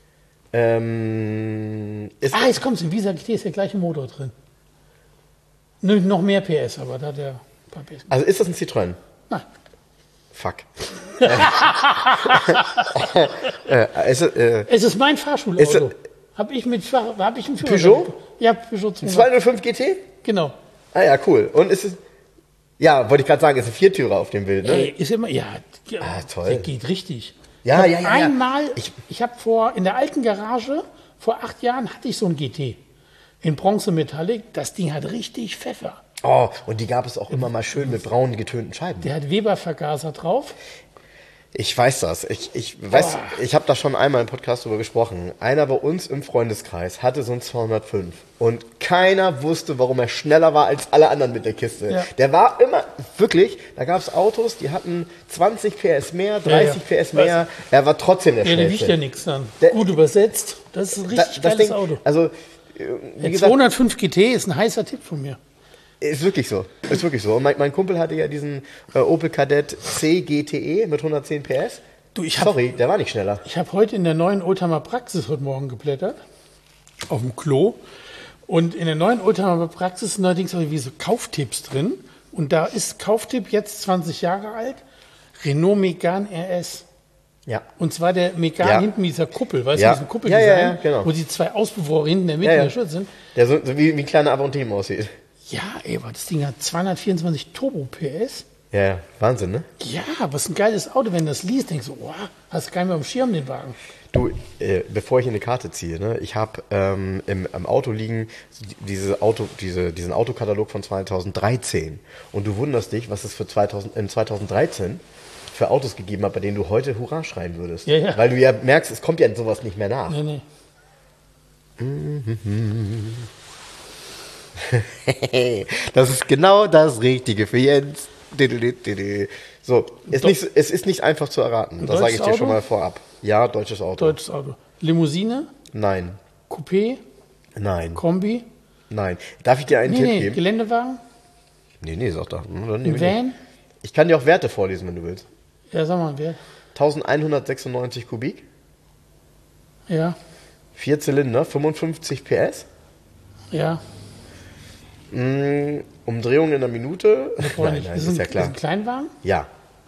Ähm, ist Ah, jetzt kommt's, im Visa G T ist der gleiche Motor drin. Nö, noch mehr P S, aber da hat er ein paar P S. also ist das ein Citroën? Nein. Fuck. äh, ist, es, äh, Es ist mein Ist Fahrschulauto. es- Hab ich mit Fahr hab ich einen Peugeot? Führerschein. Ja, Peugeot zwei. zweihundertfünf G T? Genau. Ah ja, cool. Und ist es. Ja, wollte ich gerade sagen, ist ein Viertürer auf dem Bild, ne? Ey, ist immer, ja, Ah, toll. der geht richtig. Ja, ich ja, hab ja, ja. Einmal, Ich- ich, ich habe vor, in der alten Garage, vor acht Jahren hatte ich so ein G T. In Bronze Metallic. Das Ding hat richtig Pfeffer. Oh, und die gab es auch immer mal schön mit braunen getönten Scheiben. Der hat Weber-Vergaser drauf. Ich weiß das. Ich, ich weiß, ich habe da schon einmal im Podcast drüber gesprochen. Einer bei uns im Freundeskreis hatte so ein zweihundertfünf und keiner wusste, warum er schneller war als alle anderen mit der Kiste. Ja. Der war immer, wirklich, da gab es Autos, die hatten zwanzig P S mehr, dreißig ja. P S mehr. Er war trotzdem der Ja, der schnellste. wiegt ja nichts dann. Der- Gut übersetzt. Das ist ein Da- richtig geiles Auto. Also, äh, wie Der gesagt, zweihundertfünf G T ist ein heißer Tipp von mir. ist wirklich so. Ist wirklich so. Und mein, mein Kumpel hatte ja diesen äh, Opel Kadett C G T E mit hundertzehn P S. Du, ich hab- Sorry, der war nicht schneller. Ich habe heute in der neuen Oldtimer Praxis heute Morgen geblättert. Auf dem Klo. Und in der neuen Oldtimer Praxis sind allerdings auch wie so Kauftipps drin. Und da ist Kauftipp jetzt zwanzig Jahre alt. Renault Megane R S. Ja. Und zwar der Megane Ja. hinten mit dieser Kuppel, weißt Ja. du, diesen Kuppeldesign, Ja, ja, ja, genau. wo die zwei Auspuffrohre hinten in der Mitte Ja, ja. der Schutz sind. Der so, so wie, wie ein kleiner Avantime aussieht. Ja, ey, aber das Ding hat zweihundertvierundzwanzig Turbo-P S. Ja, ja, Wahnsinn, ne? Ja, was ein geiles Auto, wenn du das liest, denkst du, oh, hast du gar nicht mehr am Schirm, den Wagen. Du, äh, bevor ich in eine Karte ziehe, ne, ich habe ähm, im, im Auto liegen diese Auto, diese, diesen Autokatalog von zweitausenddreizehn. Und du wunderst dich, was es für zweitausend, in zweitausenddreizehn für Autos gegeben hat, bei denen du heute Hurra schreien würdest. Ja, ja. Weil du ja merkst, es kommt ja sowas nicht mehr nach. Nee, nee. Das ist genau das Richtige für Jens. So, ist nicht, es ist nicht einfach zu erraten. Das sage ich dir deutsches schon Auto? mal vorab. Ja, deutsches Auto. Deutsches Auto. Limousine, Nein, Coupé, nein, Kombi. nein. Darf ich dir einen Nee, Tipp nee, geben? Geländewagen, Nee, nee, sag doch. Hm, dann nehme ein ich Van. nicht. Ich kann dir auch Werte vorlesen, wenn du willst. Ja, sag mal, wer? elfhundertsechsundneunzig Kubik, Ja, vier Zylinder, fünfundfünfzig P S, ja. mm, Umdrehungen in der Minute. Freunde, Nein, nein, ist, ist ein, ja ist klar. ein Kleinwagen? Ja.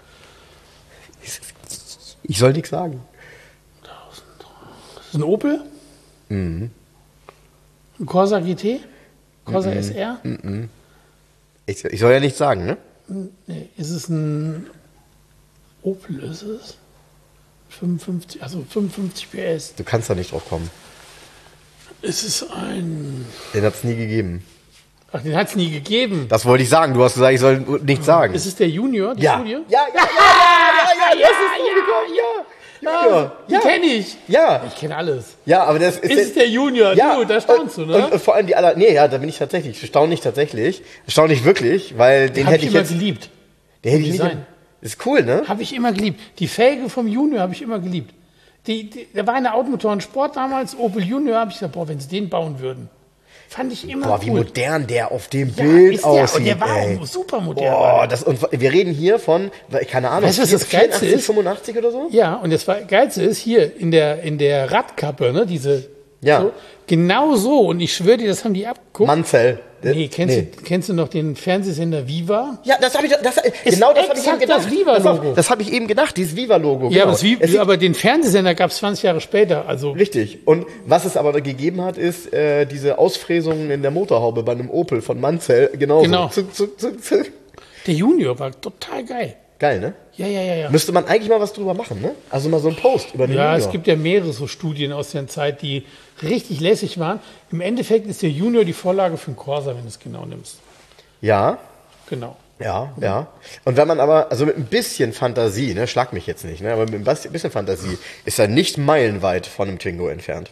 Ich soll nichts sagen. Ist ein Opel? Mhm. Ein Corsa G T? Corsa S R? Ich, ich soll ja nichts sagen, ne? Nee, ist es ein Opel, ist es? fünfundfünfzig, also fünfundfünfzig P S. Du kannst da nicht drauf kommen. Ist es ein... Den hat es nie gegeben. Ach, den hat es nie gegeben. Das wollte ich sagen. Du hast gesagt, ich soll nichts sagen. Ist es der Junior, die ja. Studie? Ja, ja, ja, ja, ja, ja, ja, ja, ja, Junior. Die Ja, kenne ich. ja, Ich kenne alles. ja, aber das ist, Ist es der Junior? ja, Du, da staunst du, und, ne? Und, und vor allem die aller, nee, ja, da bin ich tatsächlich, erstaunlich tatsächlich, erstaunlich wirklich, weil den Hab hätte ich ich immer jetzt, geliebt. den hätte ich nicht, Design. ist cool, ne? Habe ich immer geliebt. Die Felge vom Junior habe ich immer geliebt. Die, die, da war eine Automotoren Sport damals, Opel Junior, habe ich gesagt, boah, wenn sie den bauen würden. Fand ich immer Boah, wie cool. modern der auf dem Ja, Bild ist der, aussieht. und der war ey. auch super modern. Boah, das, und wir reden hier von, keine Ahnung, Weißt du, was das Geilste vierundachtzig, ist? fünfundachtzig oder so? Ja, und das war, Geilste ist hier in der, in der Radkappe, ne, diese, Ja. so, genau so, und ich schwöre dir, das haben die abgeguckt. Mansell. Nee, kennst, Nee. Du, kennst du noch den Fernsehsender Viva? Ja, das habe ich, das, genau das habe ich eben exakt das gedacht. Viva-Logo. Das, das habe ich eben gedacht, dieses Viva-Logo. Ja, genau. aber, das Vi- Es sieht- aber den Fernsehsender gab es zwanzig Jahre später, also. Richtig. Und was es aber gegeben hat, ist äh, diese Ausfräsungen in der Motorhaube bei einem Opel von Mansell. Genauso. Genau. Zuck, zuck, zuck, zuck. Der Junior war total geil. Geil, ne? Ja, ja, ja, ja. Müsste man eigentlich mal was drüber machen, ne? Also mal so einen Post über den Ja, Junior. es gibt ja mehrere so Studien aus der Zeit, die richtig lässig waren. Im Endeffekt ist der Junior die Vorlage für den Corsa, wenn du es genau nimmst. Ja, Genau. ja, ja. Und wenn man aber, also mit ein bisschen Fantasie, ne, schlag mich jetzt nicht, ne, aber mit ein bas- bisschen Fantasie ist er nicht meilenweit von einem Twingo entfernt.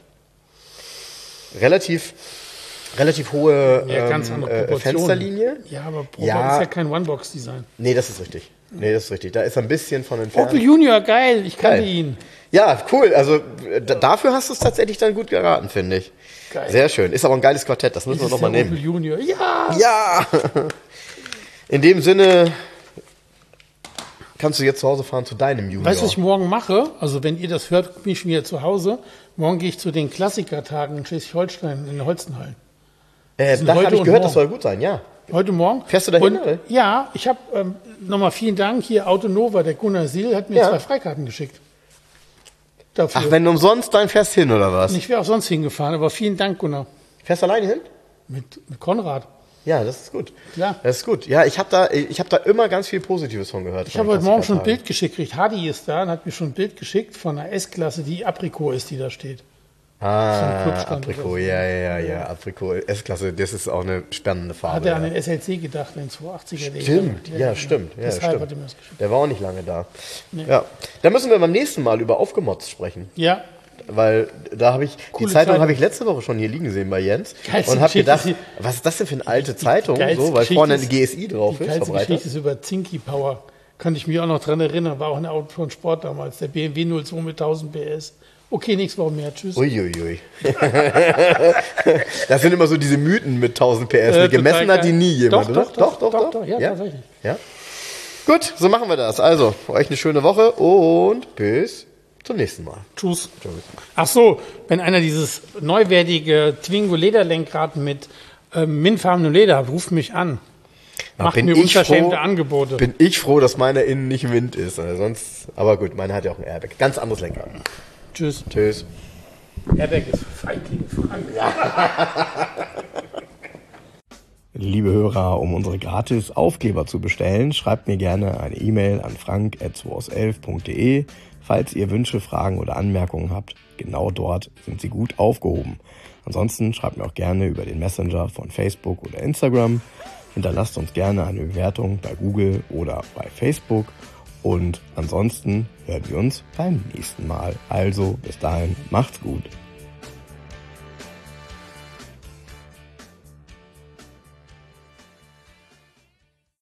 Relativ, relativ hohe Ja, ganz ähm, andere äh, Proportionen. Fensterlinie. Ja, aber Pro Ja. ist ja kein One-Box-Design. Nee, das ist richtig. Nee, das ist richtig. Da ist er ein bisschen von entfernt. Opel Junior, geil, ich kannte Geil. ihn. Ja, cool. Also äh, da, dafür hast du es tatsächlich dann gut geraten, finde ich. Geil. Sehr schön. Ist aber ein geiles Quartett, das müssen wir Das ist nochmal der nehmen. Opel Junior, ja. Ja! In dem Sinne kannst du jetzt zu Hause fahren zu deinem Junior. Weißt du, was ich morgen mache? Also wenn ihr das hört, bin ich schon wieder zu Hause. Morgen gehe ich zu den Klassikertagen in Schleswig-Holstein in den Holzenhallen. äh, sind das heute habe ich und gehört, das morgen. soll gut sein, ja. Heute Morgen. Fährst du da hin, Und, oder? Ja, ich habe ähm, nochmal vielen Dank hier, Autonova, der Gunnar Siel hat mir Ja. zwei Freikarten geschickt. Dafür. Ach, wenn du umsonst, dann fährst hin, oder was? Ich wäre auch sonst hingefahren, aber vielen Dank, Gunnar. Fährst du alleine hin? Mit, mit Konrad. Ja, das ist gut. Klar. Das ist gut. Ja, ich habe da, ich hab da immer ganz viel Positives von gehört. Ich habe heute Morgen schon ein Bild geschickt gekriegt. Hadi ist da und hat mir schon ein Bild geschickt von einer S-Klasse, die Apricot ist, die da steht. So ein Ah, Clubstand Apricot, oder so. ja, ja, ja, Apricot, S-Klasse, das ist auch eine spannende Farbe. Hat er an ja. den S L C gedacht, den zweihundertachtziger. Stimmt, Der- ja, stimmt. Ja, Deshalb stimmt. hat er mir das geschickt. Der war auch nicht lange da. Ja. Da müssen wir beim nächsten Mal über Aufgemotzt sprechen. Ja, Weil da habe ich, die Coole Zeitung Zeitung. habe ich letzte Woche schon hier liegen sehen bei Jens. Geilste Und habe Geschichte gedacht, ist was ist das denn für eine alte Zeitung? geilste So, weil Geschichte vorne ist- ein G S I drauf die ist, geilste verbreitet. Geschichte ist über Zinky Power. Kann ich mich auch noch dran erinnern. War auch ein Auto von Sport damals. Der B M W null zwei mit tausend P S. Okay, nächste Woche mehr. Tschüss. Uiuiui. Das sind immer so diese Mythen mit tausend P S. Äh, Gemessen total hat die geil. nie jemand, Doch, oder? doch, doch, doch, doch, ja, ja? tatsächlich. Ja? Gut, so machen wir das. Also, für euch eine schöne Woche und bis zum nächsten Mal. Tschüss. Ach so, wenn einer dieses neuwertige Twingo Lederlenkrad mit ähm, mintfarbenem Leder hat, ruft mich an. Ja, Macht bin mir ich unverschämte froh- Angebote. Bin ich froh, dass meine innen nicht Wind ist. Also sonst, aber gut, meine hat ja auch ein Airbag. Ganz anderes Lenkrad. Tschüss. Tschüss. Airbag ist Feigling. Liebe Hörer, um unsere gratis Aufkleber zu bestellen, schreibt mir gerne eine E-Mail an frank at zweihundertelf punkt de. Falls ihr Wünsche, Fragen oder Anmerkungen habt, genau dort sind sie gut aufgehoben. Ansonsten schreibt mir auch gerne über den Messenger von Facebook oder Instagram. Hinterlasst uns gerne eine Bewertung bei Google oder bei Facebook. Und ansonsten hören wir uns beim nächsten Mal. Also bis dahin, macht's gut.